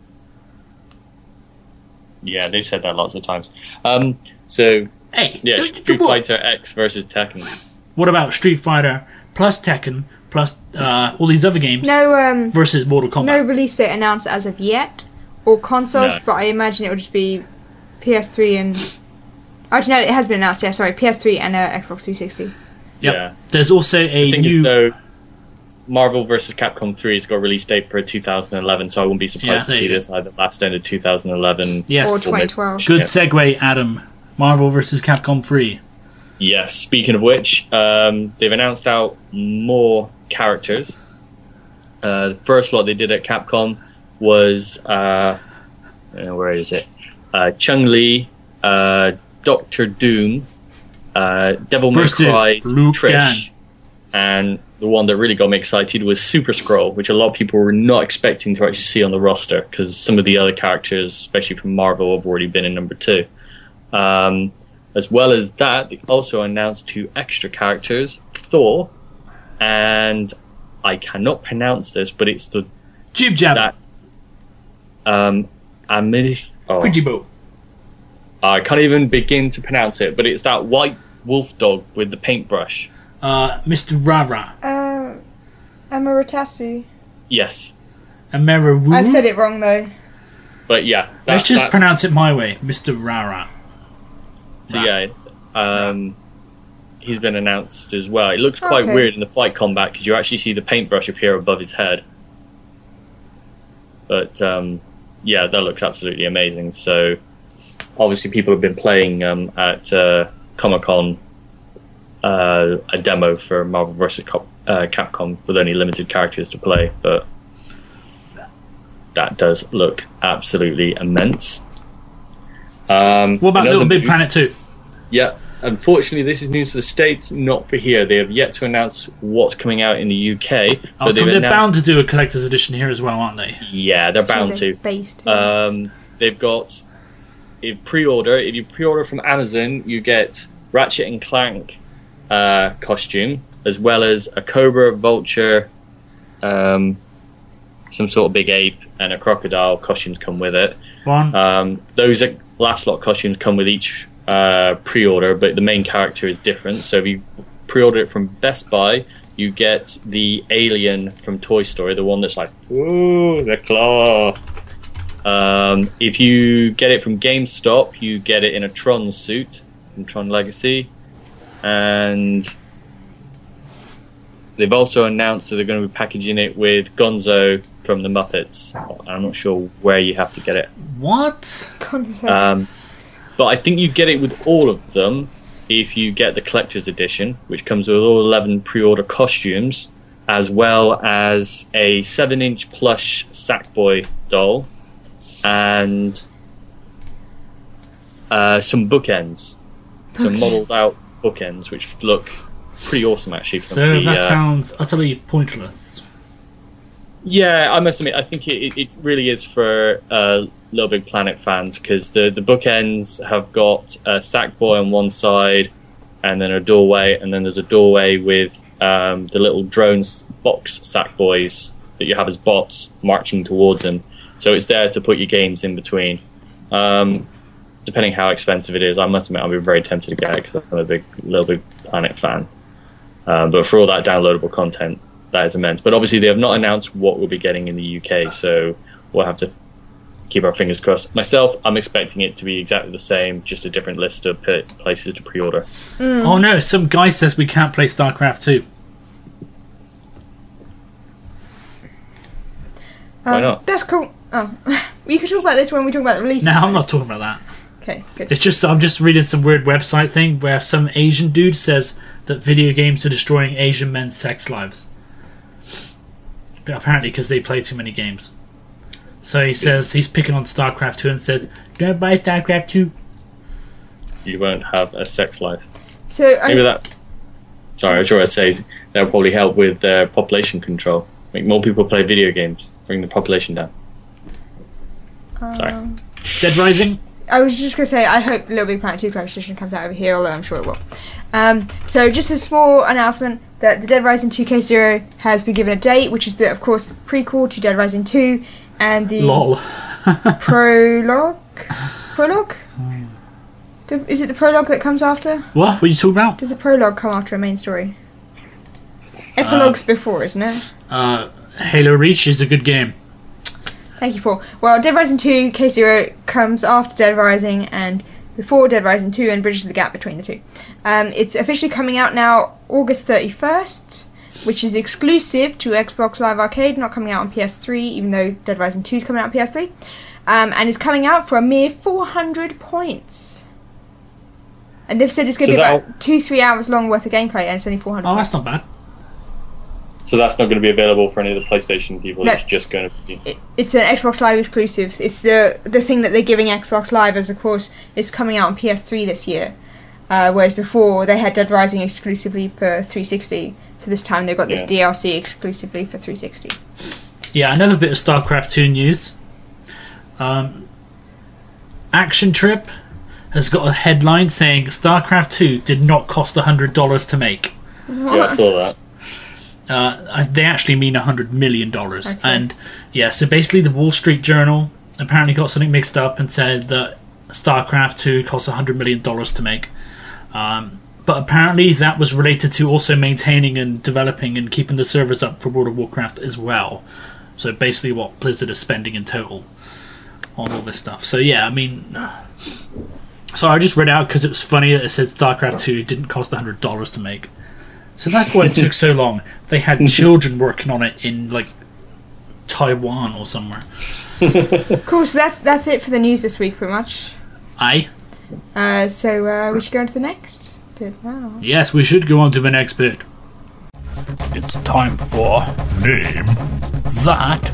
[SPEAKER 2] yeah, they've said that lots of times. Um, so
[SPEAKER 1] Hey,
[SPEAKER 2] yeah,
[SPEAKER 1] don't-
[SPEAKER 2] Street
[SPEAKER 1] what-
[SPEAKER 2] Fighter X versus Tekken.
[SPEAKER 1] What about Street Fighter plus Tekken plus uh, all these other games
[SPEAKER 3] No, um,
[SPEAKER 1] versus Mortal Kombat.
[SPEAKER 3] no release date announced as of yet, or consoles,
[SPEAKER 2] No.
[SPEAKER 3] but I imagine it will just be P S three and. Actually, no, it has been announced. Yeah, sorry, P S three and uh, Xbox three sixty.
[SPEAKER 1] Yep.
[SPEAKER 2] Yeah.
[SPEAKER 1] There's also a
[SPEAKER 2] The thing
[SPEAKER 1] new.
[SPEAKER 2] is, though, Marvel versus. Capcom three has got a release date for two thousand eleven, so I wouldn't be surprised
[SPEAKER 1] Yeah,
[SPEAKER 2] to
[SPEAKER 1] there
[SPEAKER 2] see
[SPEAKER 1] you go.
[SPEAKER 2] this either last end of two thousand eleven.
[SPEAKER 1] Yes.
[SPEAKER 3] Or
[SPEAKER 1] Or
[SPEAKER 3] twenty twelve.
[SPEAKER 1] Good
[SPEAKER 2] Yeah.
[SPEAKER 1] segue, Adam. Marvel versus. Capcom three.
[SPEAKER 2] Yes. Speaking of which, um, they've announced out more characters. Uh, the first lot they did at Capcom was uh, uh, where is it? Uh, Chun-Li, uh, Doctor Doom, uh, Devil May
[SPEAKER 1] Versus
[SPEAKER 2] Cry,
[SPEAKER 1] Liu
[SPEAKER 2] Trish,
[SPEAKER 1] Kang.
[SPEAKER 2] and the one that really got me excited was Super Skrull, which a lot of people were not expecting to actually see on the roster because some of the other characters, especially from Marvel, have already been in number two. Um, as well as that, they also announced two extra characters, Thor, and I cannot pronounce this, but it's the
[SPEAKER 1] Jib Jab.
[SPEAKER 2] that um, Amid- oh,
[SPEAKER 1] Quijibo.
[SPEAKER 2] I can't even begin to pronounce it, but it's that white wolf dog with the paintbrush.
[SPEAKER 1] Uh, Mister Rara.
[SPEAKER 3] Uh, Amaratasu.
[SPEAKER 2] Yes,
[SPEAKER 1] Ameriwu.
[SPEAKER 3] I've said it wrong though.
[SPEAKER 2] but yeah, that,
[SPEAKER 1] Let's just
[SPEAKER 2] that's-
[SPEAKER 1] pronounce it my way. Mister Rara.
[SPEAKER 2] So yeah, um, he's been announced as well. It looks quite
[SPEAKER 3] Okay.
[SPEAKER 2] weird in the fight combat because you actually see the paintbrush appear above his head. But um, yeah, that looks absolutely amazing. So obviously, people have been playing um, at uh, Comic Con uh, a demo for Marvel versus. Cap- uh, Capcom with only limited characters to play, but that does look absolutely immense. Um,
[SPEAKER 1] What about
[SPEAKER 2] another
[SPEAKER 1] Little Big
[SPEAKER 2] news-
[SPEAKER 1] Planet two?
[SPEAKER 2] Yeah, unfortunately, this is news for the States, not for here. They have yet to announce what's coming out in the U K,
[SPEAKER 1] Oh,
[SPEAKER 2] but they've
[SPEAKER 1] they're
[SPEAKER 2] announced.
[SPEAKER 1] bound to do a collector's edition here as well, aren't they?
[SPEAKER 2] Yeah, they're bound
[SPEAKER 3] So
[SPEAKER 2] to.
[SPEAKER 3] they're Based. yeah.
[SPEAKER 2] Um, they've got a pre-order. If you pre-order from Amazon, you get Ratchet and Clank uh, costume, as well as a Cobra, Vulture, um, some sort of big ape, and a crocodile. Costumes come with it.
[SPEAKER 1] One.
[SPEAKER 2] Um, those are- last lot costumes come with each uh, pre-order, but the main character is different. So if you pre-order it from Best Buy, you get the alien from Toy Story, the one that's like, ooh, the claw. Um, if you get it from GameStop, you get it in a Tron suit from Tron Legacy. And they've also announced that they're going to be packaging it with Gonzo from the Muppets. I'm not sure where you have to get it.
[SPEAKER 1] What?
[SPEAKER 3] Concept.
[SPEAKER 2] Um, but I think you get it with all of them if you get the collector's edition, which comes with all eleven pre-order costumes, as well as a seven-inch plush Sackboy doll, and uh, some bookends, some
[SPEAKER 3] Bookends.
[SPEAKER 2] modelled-out bookends, which look pretty awesome, actually. From
[SPEAKER 1] So
[SPEAKER 2] the,
[SPEAKER 1] that
[SPEAKER 2] uh,
[SPEAKER 1] sounds utterly pointless.
[SPEAKER 2] Yeah, I must admit, I think it, it really is for uh, Little Big Planet fans because the, the bookends have got a Sackboy on one side and then a doorway, and then there's a doorway with um, the little drones box Sackboys that you have as bots marching towards them. So it's there to put your games in between. Um, depending how expensive it is, I must admit I'll be very tempted to get it because I'm a big Little Big Planet fan. Um, but for all that downloadable content, that is immense. But obviously they have not announced what we'll be getting in the U K, so we'll have to keep our fingers crossed. Myself, I'm expecting it to be exactly the same, just a different list of p- places to pre-order.
[SPEAKER 1] Oh no, some guy says we can't play StarCraft two.
[SPEAKER 2] Why
[SPEAKER 3] Um,
[SPEAKER 2] not?
[SPEAKER 3] That's cool. Oh, we can talk about this when we talk about the release.
[SPEAKER 1] No, I'm not talking about that.
[SPEAKER 3] Okay, good.
[SPEAKER 1] It's just I'm just reading some weird website thing where some Asian dude says that video games are destroying Asian men's sex lives. But apparently because they play too many games. So he says he's picking on StarCraft two and says, "Don't buy StarCraft two."
[SPEAKER 2] You won't have a sex life.
[SPEAKER 3] So I,
[SPEAKER 2] Maybe that. Sorry, I was sure I'd say that'll probably help with uh, population control. Make more people play video games. Bring the population down. Sorry.
[SPEAKER 3] um,
[SPEAKER 1] Dead Rising.
[SPEAKER 3] I was just going to say, I hope Little Big Planet two Collector's Edition comes out over here, although I'm sure it will. Um, so just a small announcement that the Dead Rising two K zero has been given a date, which is the, of course, prequel to Dead Rising two, and the
[SPEAKER 1] Lol.
[SPEAKER 3] prologue? Prologue? The- Is it the prologue that comes after?
[SPEAKER 1] What? What are you talking about?
[SPEAKER 3] Does the prologue come after a main story? Epilogue's before, isn't it?
[SPEAKER 1] Uh, Halo Reach is a good game.
[SPEAKER 3] Thank you, Paul. Well, Dead Rising two K Zero comes after Dead Rising and before Dead Rising two and bridges the gap between the two. Um, it's officially coming out now August thirty-first, which is exclusive to Xbox Live Arcade, not coming out on P S three, even though Dead Rising two is coming out on P S three. Um, and is coming out for a mere four hundred points. And they've said it's going to
[SPEAKER 2] So
[SPEAKER 3] be
[SPEAKER 2] that'll-
[SPEAKER 3] about two, three hours long worth of gameplay, and it's only four hundred
[SPEAKER 1] Oh,
[SPEAKER 3] points.
[SPEAKER 1] that's not bad.
[SPEAKER 2] So that's not going to be available for any of the PlayStation people.
[SPEAKER 3] No.
[SPEAKER 2] It's just going to be.
[SPEAKER 3] It, it's an Xbox Live exclusive. It's the the thing that they're giving Xbox Live, as of course, it's coming out on P S three this year. Uh, whereas before they had Dead Rising exclusively for three sixty, so this time they've got this
[SPEAKER 2] Yeah.
[SPEAKER 3] D L C exclusively for three sixty.
[SPEAKER 1] Yeah, another bit of StarCraft two news. Um, Action Trip has got a headline saying StarCraft two did not cost one hundred dollars to make.
[SPEAKER 2] Yeah, I saw that.
[SPEAKER 1] Uh, they actually mean one hundred million dollars.
[SPEAKER 3] Okay.
[SPEAKER 1] And yeah, so basically the Wall Street Journal apparently got something mixed up and said that StarCraft two cost one hundred million dollars to make. Um, but apparently that was related to also maintaining and developing and keeping the servers up for World of Warcraft as well. So basically what Blizzard is spending in total on all this stuff. So yeah, I mean... So I just read out because it was funny that it said StarCraft two didn't cost one hundred dollars to make. So that's why it took so long. They had children working on it in, like, Taiwan or somewhere.
[SPEAKER 3] Cool, so that's that's it for the news this week, pretty much.
[SPEAKER 1] Aye?
[SPEAKER 3] Uh, so uh, we should go on to the next bit now.
[SPEAKER 1] Yes, we should go on to the next bit.
[SPEAKER 4] It's time for Name
[SPEAKER 1] That.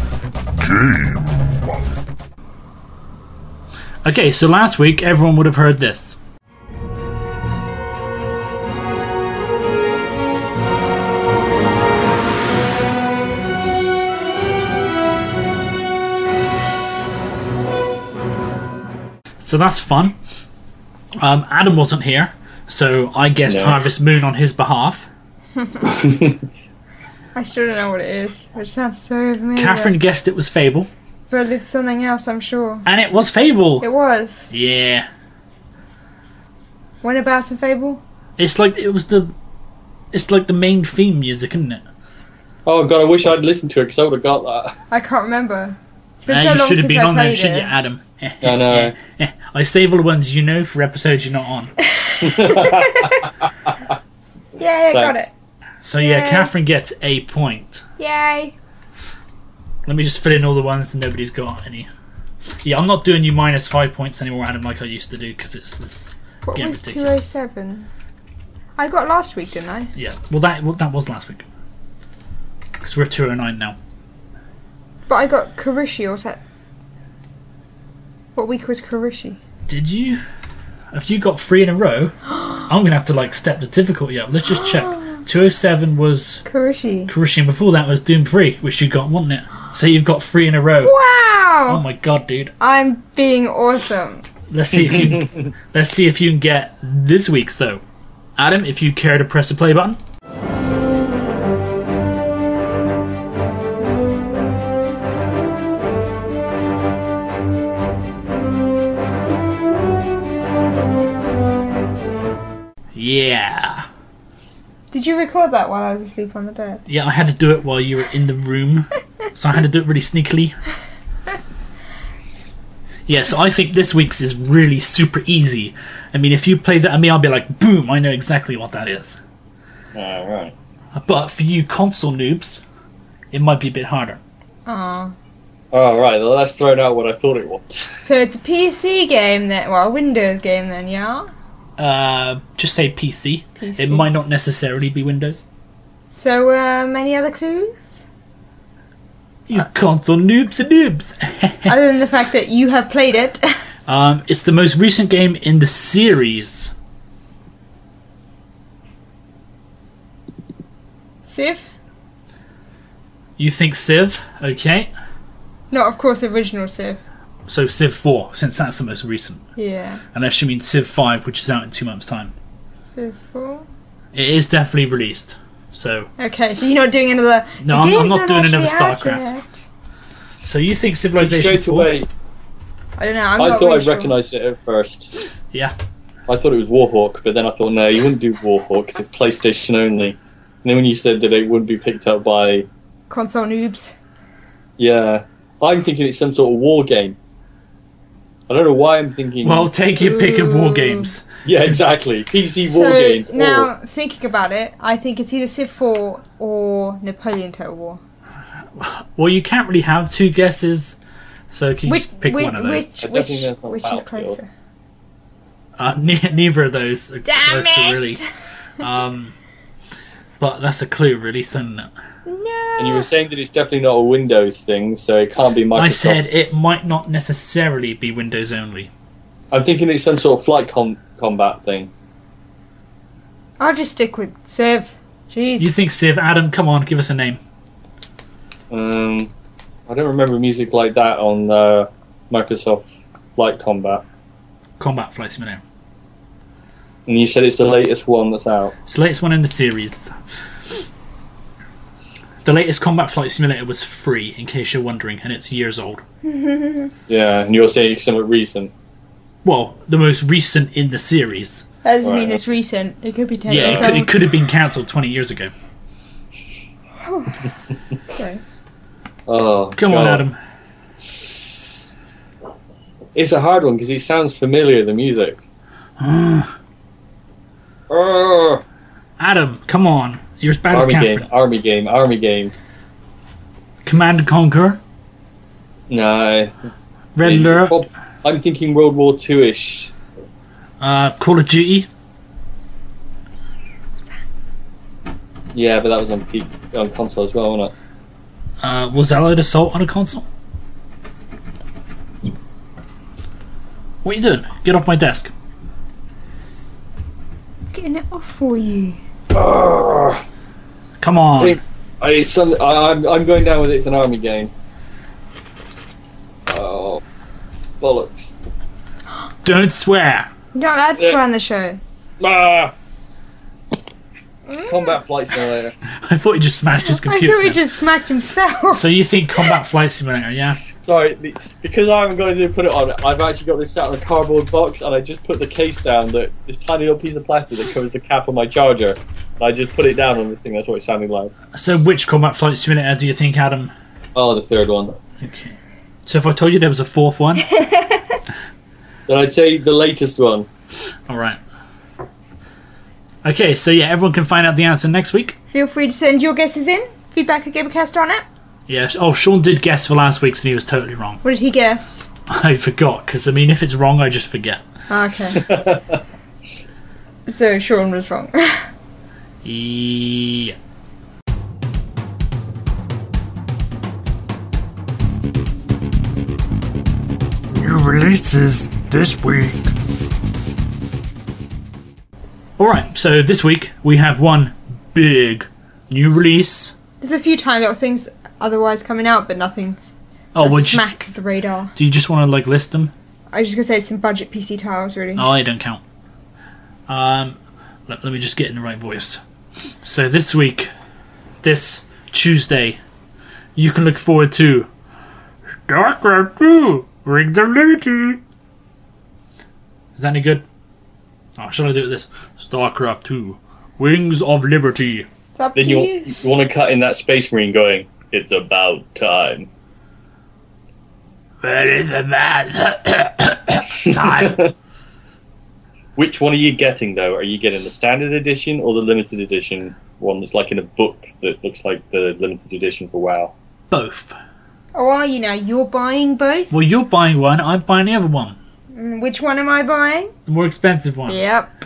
[SPEAKER 4] Game.
[SPEAKER 1] Okay, so last week everyone would have heard this. So that's fun. Um, Adam wasn't here, so I guessed
[SPEAKER 2] No.
[SPEAKER 1] Harvest Moon on his behalf.
[SPEAKER 3] I still don't know what it is, which sounds so familiar.
[SPEAKER 1] Catherine guessed it was Fable,
[SPEAKER 3] But it's something else, I'm sure.
[SPEAKER 1] and it was Fable.
[SPEAKER 3] It was.
[SPEAKER 1] Yeah,
[SPEAKER 3] Whenabouts in Fable?
[SPEAKER 1] it's like it was the, it's like the main theme music, isn't it?
[SPEAKER 2] Oh god, I wish I'd listened to it because I would have got that.
[SPEAKER 3] I can't remember. It's been
[SPEAKER 1] Uh,
[SPEAKER 3] so
[SPEAKER 1] you
[SPEAKER 3] long
[SPEAKER 1] should have
[SPEAKER 3] since
[SPEAKER 1] been
[SPEAKER 3] I
[SPEAKER 1] on there,
[SPEAKER 3] played
[SPEAKER 1] shouldn't
[SPEAKER 3] it.
[SPEAKER 1] you, Adam?
[SPEAKER 2] I know.
[SPEAKER 1] I save all the ones you know for episodes you're not on.
[SPEAKER 3] Yay, I got it.
[SPEAKER 2] Thanks.
[SPEAKER 1] So yeah,
[SPEAKER 3] Yay.
[SPEAKER 1] Catherine gets a point.
[SPEAKER 3] Yay.
[SPEAKER 1] Let me just fill in all the ones that nobody's got any. Yeah, I'm not doing you minus five points anymore, Adam, like I used to do, because it's this.
[SPEAKER 3] What
[SPEAKER 1] Getting
[SPEAKER 3] was
[SPEAKER 1] ridiculous.
[SPEAKER 3] two oh seven? I got last week, didn't I?
[SPEAKER 1] Yeah, well that well, that was last week. Because we're at two oh nine now.
[SPEAKER 3] But I got Karishi, or was that... What week was Karishi?
[SPEAKER 1] Did you? Have you got three in a row? I'm gonna have to like step the difficulty up. Let's just check. two oh seven was
[SPEAKER 3] Karishi.
[SPEAKER 1] Karishi, and before that was Doom three, which you got, wasn't it? So you've got three in a row.
[SPEAKER 3] Wow!
[SPEAKER 1] Oh my god, dude.
[SPEAKER 3] I'm being awesome.
[SPEAKER 1] Let's see if you let's see if you can get this week's though. Adam, if you care to press the play button. Yeah.
[SPEAKER 3] Did you record that while I was asleep on the bed?
[SPEAKER 1] Yeah, I had to do it while you were in the room. So I had to do it really sneakily. Yeah, so I think this week's is really super easy. I mean, if you play that at me, I'll be like, boom, I know exactly what that is.
[SPEAKER 2] Alright.
[SPEAKER 1] But for you console noobs, it might be a bit harder.
[SPEAKER 3] Aw.
[SPEAKER 2] Oh, right, well, that's thrown out what I thought it was.
[SPEAKER 3] So it's a P C game then, well, a Windows game then, yeah?
[SPEAKER 1] Uh, just say P C.
[SPEAKER 3] P C.
[SPEAKER 1] It might not necessarily be Windows.
[SPEAKER 3] So, um, any other clues?
[SPEAKER 1] You console noobs and noobs.
[SPEAKER 3] Other than the fact that you have played it.
[SPEAKER 1] um, it's the most recent game in the series.
[SPEAKER 3] Civ?
[SPEAKER 1] You think Civ? Okay.
[SPEAKER 3] Not, of course, original Civ.
[SPEAKER 1] So Civ four, since that's the most recent.
[SPEAKER 3] Yeah.
[SPEAKER 1] Unless you mean Civ five, which is out in two months' time.
[SPEAKER 3] Civ four?
[SPEAKER 1] It is definitely released. So,
[SPEAKER 3] Okay, so you're not doing another...
[SPEAKER 1] No,
[SPEAKER 3] the
[SPEAKER 1] I'm- I'm
[SPEAKER 3] game's
[SPEAKER 1] not doing
[SPEAKER 3] actually
[SPEAKER 1] another
[SPEAKER 3] out
[SPEAKER 1] StarCraft.
[SPEAKER 3] yet.
[SPEAKER 1] so you think Civilization
[SPEAKER 2] Straight
[SPEAKER 1] four?
[SPEAKER 2] away,
[SPEAKER 3] I don't know, I'm
[SPEAKER 2] I
[SPEAKER 3] not
[SPEAKER 2] thought
[SPEAKER 3] really
[SPEAKER 2] I
[SPEAKER 3] sure.
[SPEAKER 2] recognised it at first.
[SPEAKER 1] Yeah.
[SPEAKER 2] I thought it was Warhawk, but then I thought, no, you wouldn't do Warhawk because it's PlayStation only. then when you said that it would be picked up by...
[SPEAKER 3] Console noobs.
[SPEAKER 2] Yeah. I'm thinking it's some sort of war game. I don't know why I'm thinking...
[SPEAKER 1] Well, take your pick of war
[SPEAKER 3] Ooh.
[SPEAKER 1] games.
[SPEAKER 2] Yeah, exactly. P C
[SPEAKER 3] So
[SPEAKER 2] war games.
[SPEAKER 3] now,
[SPEAKER 2] or...
[SPEAKER 3] thinking about it, I think it's either Civ four or Napoleon Total War.
[SPEAKER 1] Well, you can't really have two guesses, so can you
[SPEAKER 3] Which
[SPEAKER 1] just pick
[SPEAKER 3] which
[SPEAKER 1] one of those?
[SPEAKER 3] which
[SPEAKER 2] I
[SPEAKER 3] which,
[SPEAKER 2] definitely know it's not
[SPEAKER 3] which is
[SPEAKER 2] Battlefield.
[SPEAKER 3] closer?
[SPEAKER 1] Uh, ne- neither of those are
[SPEAKER 3] Damn
[SPEAKER 1] closer,
[SPEAKER 3] it!
[SPEAKER 1] really. Um, but that's a clue, really, so no.
[SPEAKER 3] No.
[SPEAKER 2] And you were saying that it's definitely not a Windows thing, so it can't be Microsoft.
[SPEAKER 1] I said it might not necessarily be Windows only.
[SPEAKER 2] I'm thinking it's some sort of flight com- combat thing.
[SPEAKER 3] I'll just stick with Civ. Jeez.
[SPEAKER 1] You think Civ? Adam, come on, give us a name.
[SPEAKER 2] Um, I don't remember music like that on uh, Microsoft Flight Combat.
[SPEAKER 1] Combat Flight Simulator.
[SPEAKER 2] And you said it's the latest one that's out.
[SPEAKER 1] It's the latest one in the series. The latest Combat Flight Simulator was free, in case you're wondering, and it's years old.
[SPEAKER 2] Yeah, and you're saying it's somewhat recent.
[SPEAKER 1] Well, the most recent in the series.
[SPEAKER 3] That doesn't
[SPEAKER 2] Right.
[SPEAKER 3] mean it's recent. It could be ten
[SPEAKER 1] Yeah,
[SPEAKER 3] years
[SPEAKER 1] it could,
[SPEAKER 3] old.
[SPEAKER 1] it could have been cancelled twenty years ago.
[SPEAKER 3] Sorry.
[SPEAKER 2] Oh,
[SPEAKER 1] Come
[SPEAKER 2] God.
[SPEAKER 1] on, Adam.
[SPEAKER 2] It's a hard one because it sounds familiar, the music. Oh,
[SPEAKER 1] Adam, come on. You're as bad as
[SPEAKER 2] army
[SPEAKER 1] Catherine.
[SPEAKER 2] game, army game, army game.
[SPEAKER 1] Command and Conquer.
[SPEAKER 2] No.
[SPEAKER 1] Red
[SPEAKER 2] It-
[SPEAKER 1] Alert.
[SPEAKER 2] prob- I'm thinking World War Two-ish.
[SPEAKER 1] Uh, Call of Duty.
[SPEAKER 2] Yeah, but that was on P- on console as well, wasn't it?
[SPEAKER 1] Uh, was Allied Assault on a console? What are you doing? Get off my desk.
[SPEAKER 3] Getting it off for you.
[SPEAKER 2] Oh,
[SPEAKER 1] Come
[SPEAKER 2] I
[SPEAKER 1] on.
[SPEAKER 2] think I, it's some, I, I'm I'm going down with it's an army game. Oh, bollocks!
[SPEAKER 1] Don't swear.
[SPEAKER 3] You're not allowed to
[SPEAKER 2] Yeah.
[SPEAKER 3] swear on the show.
[SPEAKER 2] Ah! Combat Flight Simulator.
[SPEAKER 1] I thought he just smashed his
[SPEAKER 3] I
[SPEAKER 1] computer.
[SPEAKER 3] thought he
[SPEAKER 1] then.
[SPEAKER 3] just smacked himself.
[SPEAKER 1] So you think Combat Flight Simulator, yeah?
[SPEAKER 2] Sorry, the, because I haven't got to put it on. I've actually got this sat in a cardboard box, and I just put the case down. That this tiny little piece of plastic that covers the cap on my charger. And I just put it down on the thing. That's what it sounded like.
[SPEAKER 1] So which Combat Flight Simulator do you think, Adam?
[SPEAKER 2] Oh, the third one.
[SPEAKER 1] Okay. So if I told you there was a fourth one,
[SPEAKER 2] Then I'd say the latest one.
[SPEAKER 1] alright. Okay, so yeah, everyone can find out the answer next week.
[SPEAKER 3] Feel free to send your guesses in. Feedback at gamercast dot net.
[SPEAKER 1] Yes. Oh, Sean did guess for last week's and he was totally wrong.
[SPEAKER 3] What did he guess?
[SPEAKER 1] I forgot, because I mean, if it's wrong, I just forget.
[SPEAKER 3] Okay. So Sean was wrong.
[SPEAKER 1] Yeah.
[SPEAKER 4] New releases this week.
[SPEAKER 1] Alright, so this week we have one big new release.
[SPEAKER 3] There's a few tiny little things otherwise coming out, but nothing
[SPEAKER 1] Oh,
[SPEAKER 3] that
[SPEAKER 1] would you,
[SPEAKER 3] smacks the radar.
[SPEAKER 1] do you just want to like list them?
[SPEAKER 3] I was just gonna say some budget P C titles, really.
[SPEAKER 1] Oh, I don't count. Um, let, let me just get in the right voice. So this week, this Tuesday, you can look forward to StarCraft two, Rings of Liberty. Is that any good? Oh, shall I do it this? StarCraft two, Wings of Liberty.
[SPEAKER 3] It's up
[SPEAKER 2] Then
[SPEAKER 3] to
[SPEAKER 2] you
[SPEAKER 3] you.
[SPEAKER 2] you want to cut in that Space Marine going. It's about time.
[SPEAKER 1] Well, it's about time.
[SPEAKER 2] Which one are you getting though? Are you getting the standard edition or the limited edition one that's like in a book that looks like the limited edition for WoW?
[SPEAKER 1] Both.
[SPEAKER 3] Oh, are you now? You're buying both?
[SPEAKER 1] Well, you're buying one, I'm buying the other one.
[SPEAKER 3] Mm, Which one am I buying?
[SPEAKER 1] The more expensive one.
[SPEAKER 3] Yep.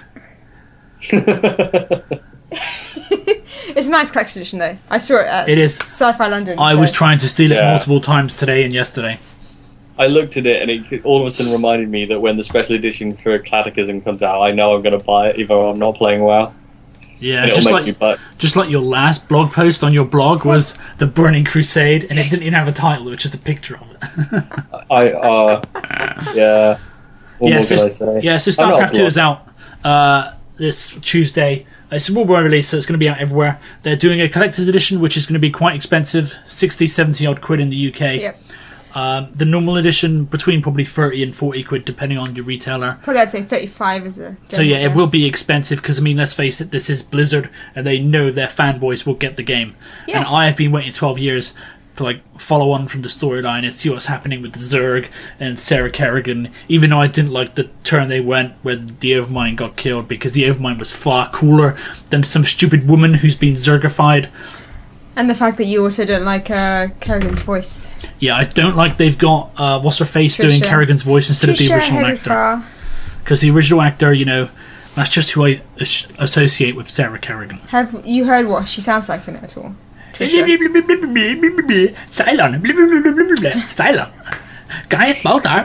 [SPEAKER 3] It's a nice collector's edition, though. I saw it at
[SPEAKER 1] It is.
[SPEAKER 3] Sci-Fi London.
[SPEAKER 1] I
[SPEAKER 3] so-
[SPEAKER 1] was trying to steal it
[SPEAKER 2] Yeah.
[SPEAKER 1] multiple times today and yesterday.
[SPEAKER 2] I looked at it and it all of a sudden reminded me that when the special edition for Catechism comes out, I know I'm going to buy it even though I'm not playing WoW.
[SPEAKER 1] Yeah,
[SPEAKER 2] And it'll
[SPEAKER 1] just
[SPEAKER 2] make
[SPEAKER 1] like
[SPEAKER 2] me buy.
[SPEAKER 1] just like your last blog post on your blog was the Burning Crusade, and it didn't even have a title; it was just a picture of it.
[SPEAKER 2] I uh yeah. What
[SPEAKER 1] yeah,
[SPEAKER 2] more
[SPEAKER 1] so,
[SPEAKER 2] can I say?
[SPEAKER 1] yeah, so
[SPEAKER 2] I'm not a
[SPEAKER 1] StarCraft two is
[SPEAKER 2] blog.
[SPEAKER 1] out uh, this Tuesday. It's a worldwide release, so it's going to be out everywhere. They're doing a collector's edition, which is going to be quite expensive, sixty, seventy odd quid in the U K.
[SPEAKER 3] Yep.
[SPEAKER 1] Um, the normal edition between probably thirty and forty quid depending on your retailer.
[SPEAKER 3] Probably I'd say thirty-five as a.
[SPEAKER 1] So yeah, it will
[SPEAKER 3] guess.
[SPEAKER 1] be expensive because I mean, let's face it, this is Blizzard, and they know their fanboys will get the game.
[SPEAKER 3] Yes.
[SPEAKER 1] And I have been waiting twelve years to like follow on from the storyline and see what's happening with Zerg and Sarah Kerrigan. Even though I didn't like the turn they went where the Overmind got killed, because the Overmind was far cooler than some stupid woman who's been Zergified.
[SPEAKER 3] And the fact that you also don't like uh, Kerrigan's voice.
[SPEAKER 1] Yeah, I don't like they've got uh, what's her face
[SPEAKER 3] Trisha.
[SPEAKER 1] doing Kerrigan's voice instead of the
[SPEAKER 3] Trisha
[SPEAKER 1] original actor.
[SPEAKER 3] Helfer.
[SPEAKER 1] Because the original actor, you know, that's just who I as- associate with Sarah Kerrigan.
[SPEAKER 3] Have you heard what she sounds like in it at all? Trisha.
[SPEAKER 1] Cylon. Cylon. Guys, Baltar.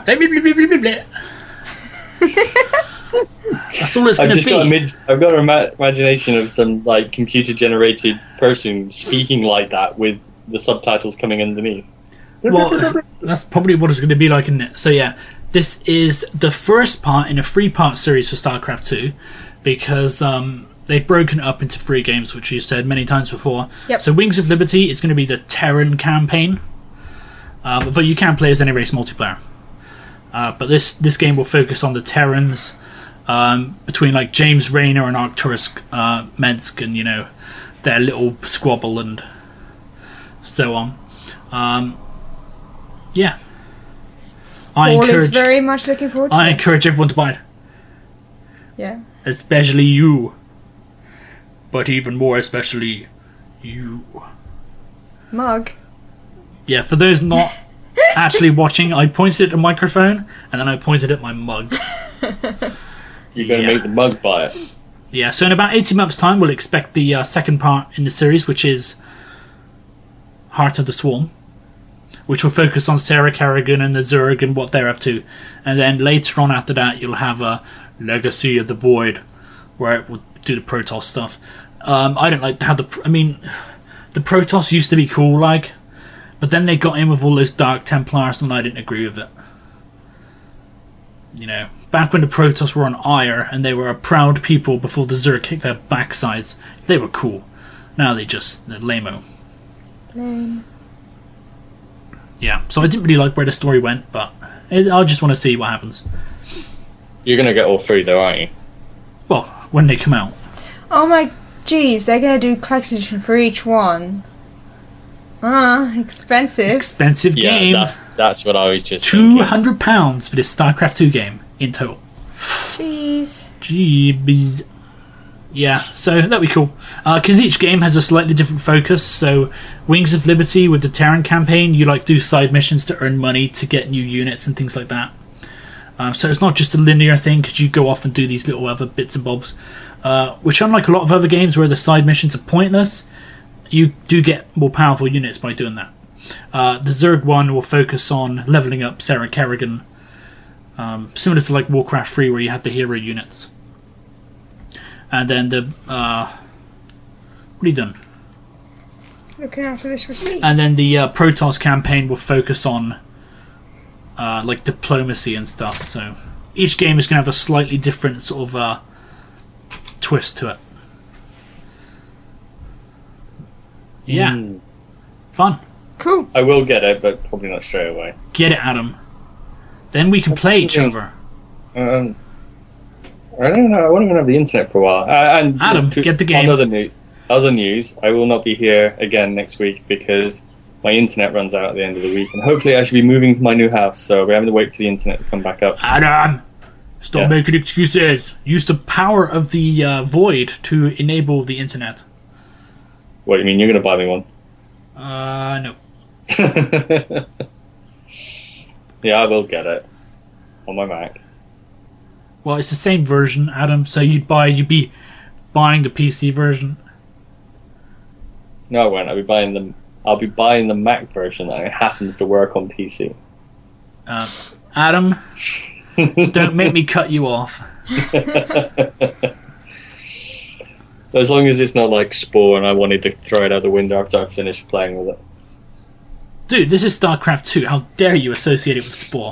[SPEAKER 1] That's all it's
[SPEAKER 2] I've
[SPEAKER 1] going to
[SPEAKER 2] just
[SPEAKER 1] be.
[SPEAKER 2] got a mid, I've got an ima- imagination of some like computer generated person speaking like that with the subtitles coming underneath.
[SPEAKER 1] Well, that's probably what it's going to be like, isn't it? So yeah, this is the first part in a three-part series for StarCraft two, because um, they've broken it up into three games, which you said many times before.
[SPEAKER 3] Yep.
[SPEAKER 1] So Wings of Liberty is going to be the Terran campaign, um, but you can play as any race multiplayer. Uh, but this this game will focus on the Terrans, um, between like James Rayner and Arcturus uh, Mensk, and you know their little squabble and so on. Um, yeah, I
[SPEAKER 3] Paul is
[SPEAKER 1] encourage
[SPEAKER 3] very much looking forward to
[SPEAKER 1] I
[SPEAKER 3] it.
[SPEAKER 1] encourage everyone to buy it,
[SPEAKER 3] Yeah.
[SPEAKER 1] especially you, but even more especially you.
[SPEAKER 3] Mug.
[SPEAKER 1] Yeah, for those not actually watching, I pointed at a microphone and then I pointed at my mug.
[SPEAKER 2] You're going to
[SPEAKER 1] Yeah.
[SPEAKER 2] make the mug buy it.
[SPEAKER 1] Yeah, so in about eighteen months' time, we'll expect the uh, second part in the series, which is Heart of the Swarm, which will focus on Sarah Kerrigan and the Zerg and what they're up to. And then later on after that, you'll have a Legacy of the Void, where it will do the Protoss stuff. Um, I don't like how the... I mean, the Protoss used to be cool, like, but then they got in with all those Dark Templars, and I didn't agree with it. You know, back when the Protoss were on Ire, and they were a proud people before the Zerg kicked their backsides, they were cool. Now they just... they're lame-o.
[SPEAKER 3] Lame.
[SPEAKER 1] Yeah, so I didn't really like where the story went, but it, I just want to see what happens.
[SPEAKER 2] You're going to get all three though, aren't you?
[SPEAKER 1] Well, when they come out.
[SPEAKER 3] Oh my jeez, they're gonna do collection edition for each one. Ah, expensive.
[SPEAKER 1] Expensive
[SPEAKER 2] Yeah,
[SPEAKER 1] game.
[SPEAKER 2] that's that's what I was just
[SPEAKER 1] two
[SPEAKER 2] thinking.
[SPEAKER 1] hundred pounds for this StarCraft two game in total.
[SPEAKER 3] Jeez.
[SPEAKER 1] Jeebies. Yeah, so that'd be cool. Because each game has a slightly different focus. So, Wings of Liberty with the Terran campaign, you like do side missions to earn money to get new units and things like that. Um, so it's not just a linear thing, because you go off and do these little other bits and bobs. Uh, which, unlike a lot of other games where the side missions are pointless, you do get more powerful units by doing that. Uh, the Zerg one will focus on leveling up Sarah Kerrigan, um, similar to like Warcraft three, where you had the hero units. And then the uh, what are you done?
[SPEAKER 3] Looking after this receipt.
[SPEAKER 1] And then the uh, Protoss campaign will focus on uh, like diplomacy and stuff. So each game is going to have a slightly different sort of uh, twist to it. Yeah,
[SPEAKER 2] Mm.
[SPEAKER 1] fun.
[SPEAKER 3] Cool.
[SPEAKER 2] I will get it, but probably not straight away.
[SPEAKER 1] Get it, Adam. Then we can play each
[SPEAKER 2] Okay.
[SPEAKER 1] other.
[SPEAKER 2] Um, I don't know. I won't even have the internet for a while. Uh, and
[SPEAKER 1] Adam, get the game.
[SPEAKER 2] On other, new, other news, I will not be here again next week because my internet runs out at the end of the week, and hopefully I should be moving to my new house. So we're having to wait for the internet to come back up.
[SPEAKER 1] Adam, stop
[SPEAKER 2] Yes.
[SPEAKER 1] making excuses. Use the power of the uh, void to enable the internet.
[SPEAKER 2] What do you mean? You're going to buy me one?
[SPEAKER 1] Uh, no.
[SPEAKER 2] Yeah, I will get it on my Mac.
[SPEAKER 1] Well, it's the same version, Adam. So you'd buy, you'd be buying the P C version.
[SPEAKER 2] No, I won't. I'll be buying the. I'll be buying the Mac version that happens to work on P C.
[SPEAKER 1] Uh, Adam, don't make me cut you off.
[SPEAKER 2] As long as it's not like Spore and I wanted to throw it out the window after I finished playing with it.
[SPEAKER 1] Dude, this is StarCraft two. How dare you associate it with Spore?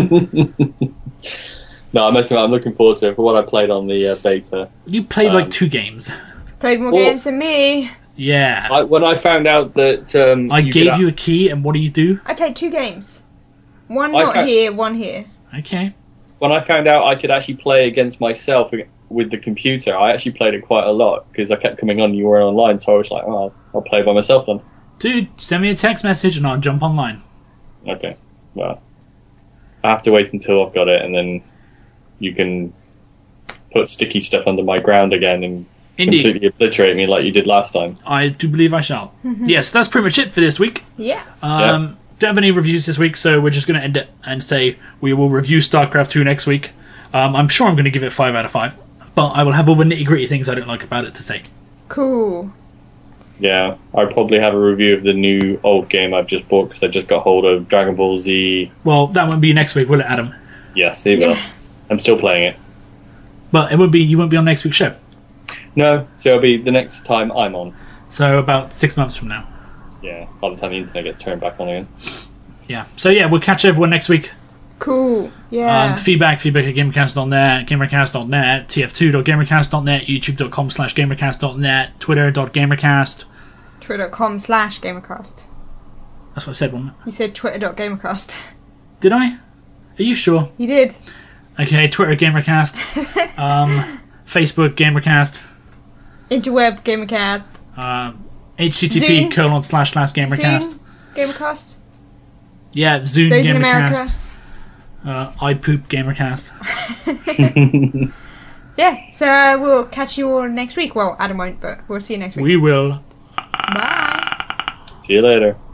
[SPEAKER 2] No, I'm messing around. I'm looking forward to it for what I played on the uh, beta.
[SPEAKER 1] You played
[SPEAKER 2] Um,
[SPEAKER 1] like two games.
[SPEAKER 3] Played more
[SPEAKER 2] Well-
[SPEAKER 3] games than me.
[SPEAKER 1] Yeah.
[SPEAKER 2] I, when I found out that um,
[SPEAKER 1] I
[SPEAKER 2] you
[SPEAKER 1] gave
[SPEAKER 2] could,
[SPEAKER 1] you a key, and what do you do?
[SPEAKER 3] I played two games. One
[SPEAKER 2] I
[SPEAKER 3] not
[SPEAKER 2] can't-
[SPEAKER 3] here, one here.
[SPEAKER 1] Okay.
[SPEAKER 2] When I found out I could actually play against myself with the computer, I actually played it quite a lot because I kept coming on and you were online, so I was like, oh, I'll play by myself then.
[SPEAKER 1] Dude, send me a text message and I'll jump online.
[SPEAKER 2] Okay, well, I have to wait until I've got it, and then you can put sticky stuff under my ground again and
[SPEAKER 1] Indeed.
[SPEAKER 2] completely obliterate me like you did last time.
[SPEAKER 1] I do believe I shall. Yes, that's pretty much it for this week.
[SPEAKER 3] Yes.
[SPEAKER 1] Um, Don't have any reviews this week, so we're just going to end it and say we will review StarCraft two next week. Um, I'm sure I'm going to give it five out of five, but I will have all the nitty gritty things I don't like about it to say.
[SPEAKER 3] Cool.
[SPEAKER 2] Yeah, I'll probably have a review of the new old game I've just bought because I just got hold of Dragon Ball Z.
[SPEAKER 1] Well, that won't be next week, will it, Adam?
[SPEAKER 2] Yes, it will.
[SPEAKER 3] Yeah.
[SPEAKER 2] I'm still playing it.
[SPEAKER 1] But it won't be. You won't be on next week's show.
[SPEAKER 2] No, so it'll be the next time I'm on.
[SPEAKER 1] So about six months from now.
[SPEAKER 2] Yeah, by the time the internet gets turned back on again.
[SPEAKER 1] Yeah. So yeah, we'll catch everyone next week.
[SPEAKER 3] Cool. Yeah.
[SPEAKER 1] Um, feedback, feedback at gamercast dot net, gamercast dot net, t f two dot gamercast dot net, youtube dot com slash gamercast dot net, twitter dot gamercast.
[SPEAKER 3] Twitter dot com slash gamercast.
[SPEAKER 1] That's what I said, wasn't it?
[SPEAKER 3] You said twitter dot gamercast.
[SPEAKER 1] Did I? Are you sure?
[SPEAKER 3] You did.
[SPEAKER 1] Okay, Twitter gamercast, um, Facebook gamercast,
[SPEAKER 3] Interweb gamercast.
[SPEAKER 1] um, http
[SPEAKER 3] Zoom.
[SPEAKER 1] colon slash slash gamercast.
[SPEAKER 3] Zoom gamercast.
[SPEAKER 1] Yeah, Zoom
[SPEAKER 3] Those in
[SPEAKER 1] gamercast.
[SPEAKER 3] America.
[SPEAKER 1] Uh, I poop gamercast.
[SPEAKER 3] Yeah, so uh, we'll catch you all next week. Well, Adam won't, but we'll see you next week.
[SPEAKER 1] We will.
[SPEAKER 3] Bye.
[SPEAKER 2] See you later.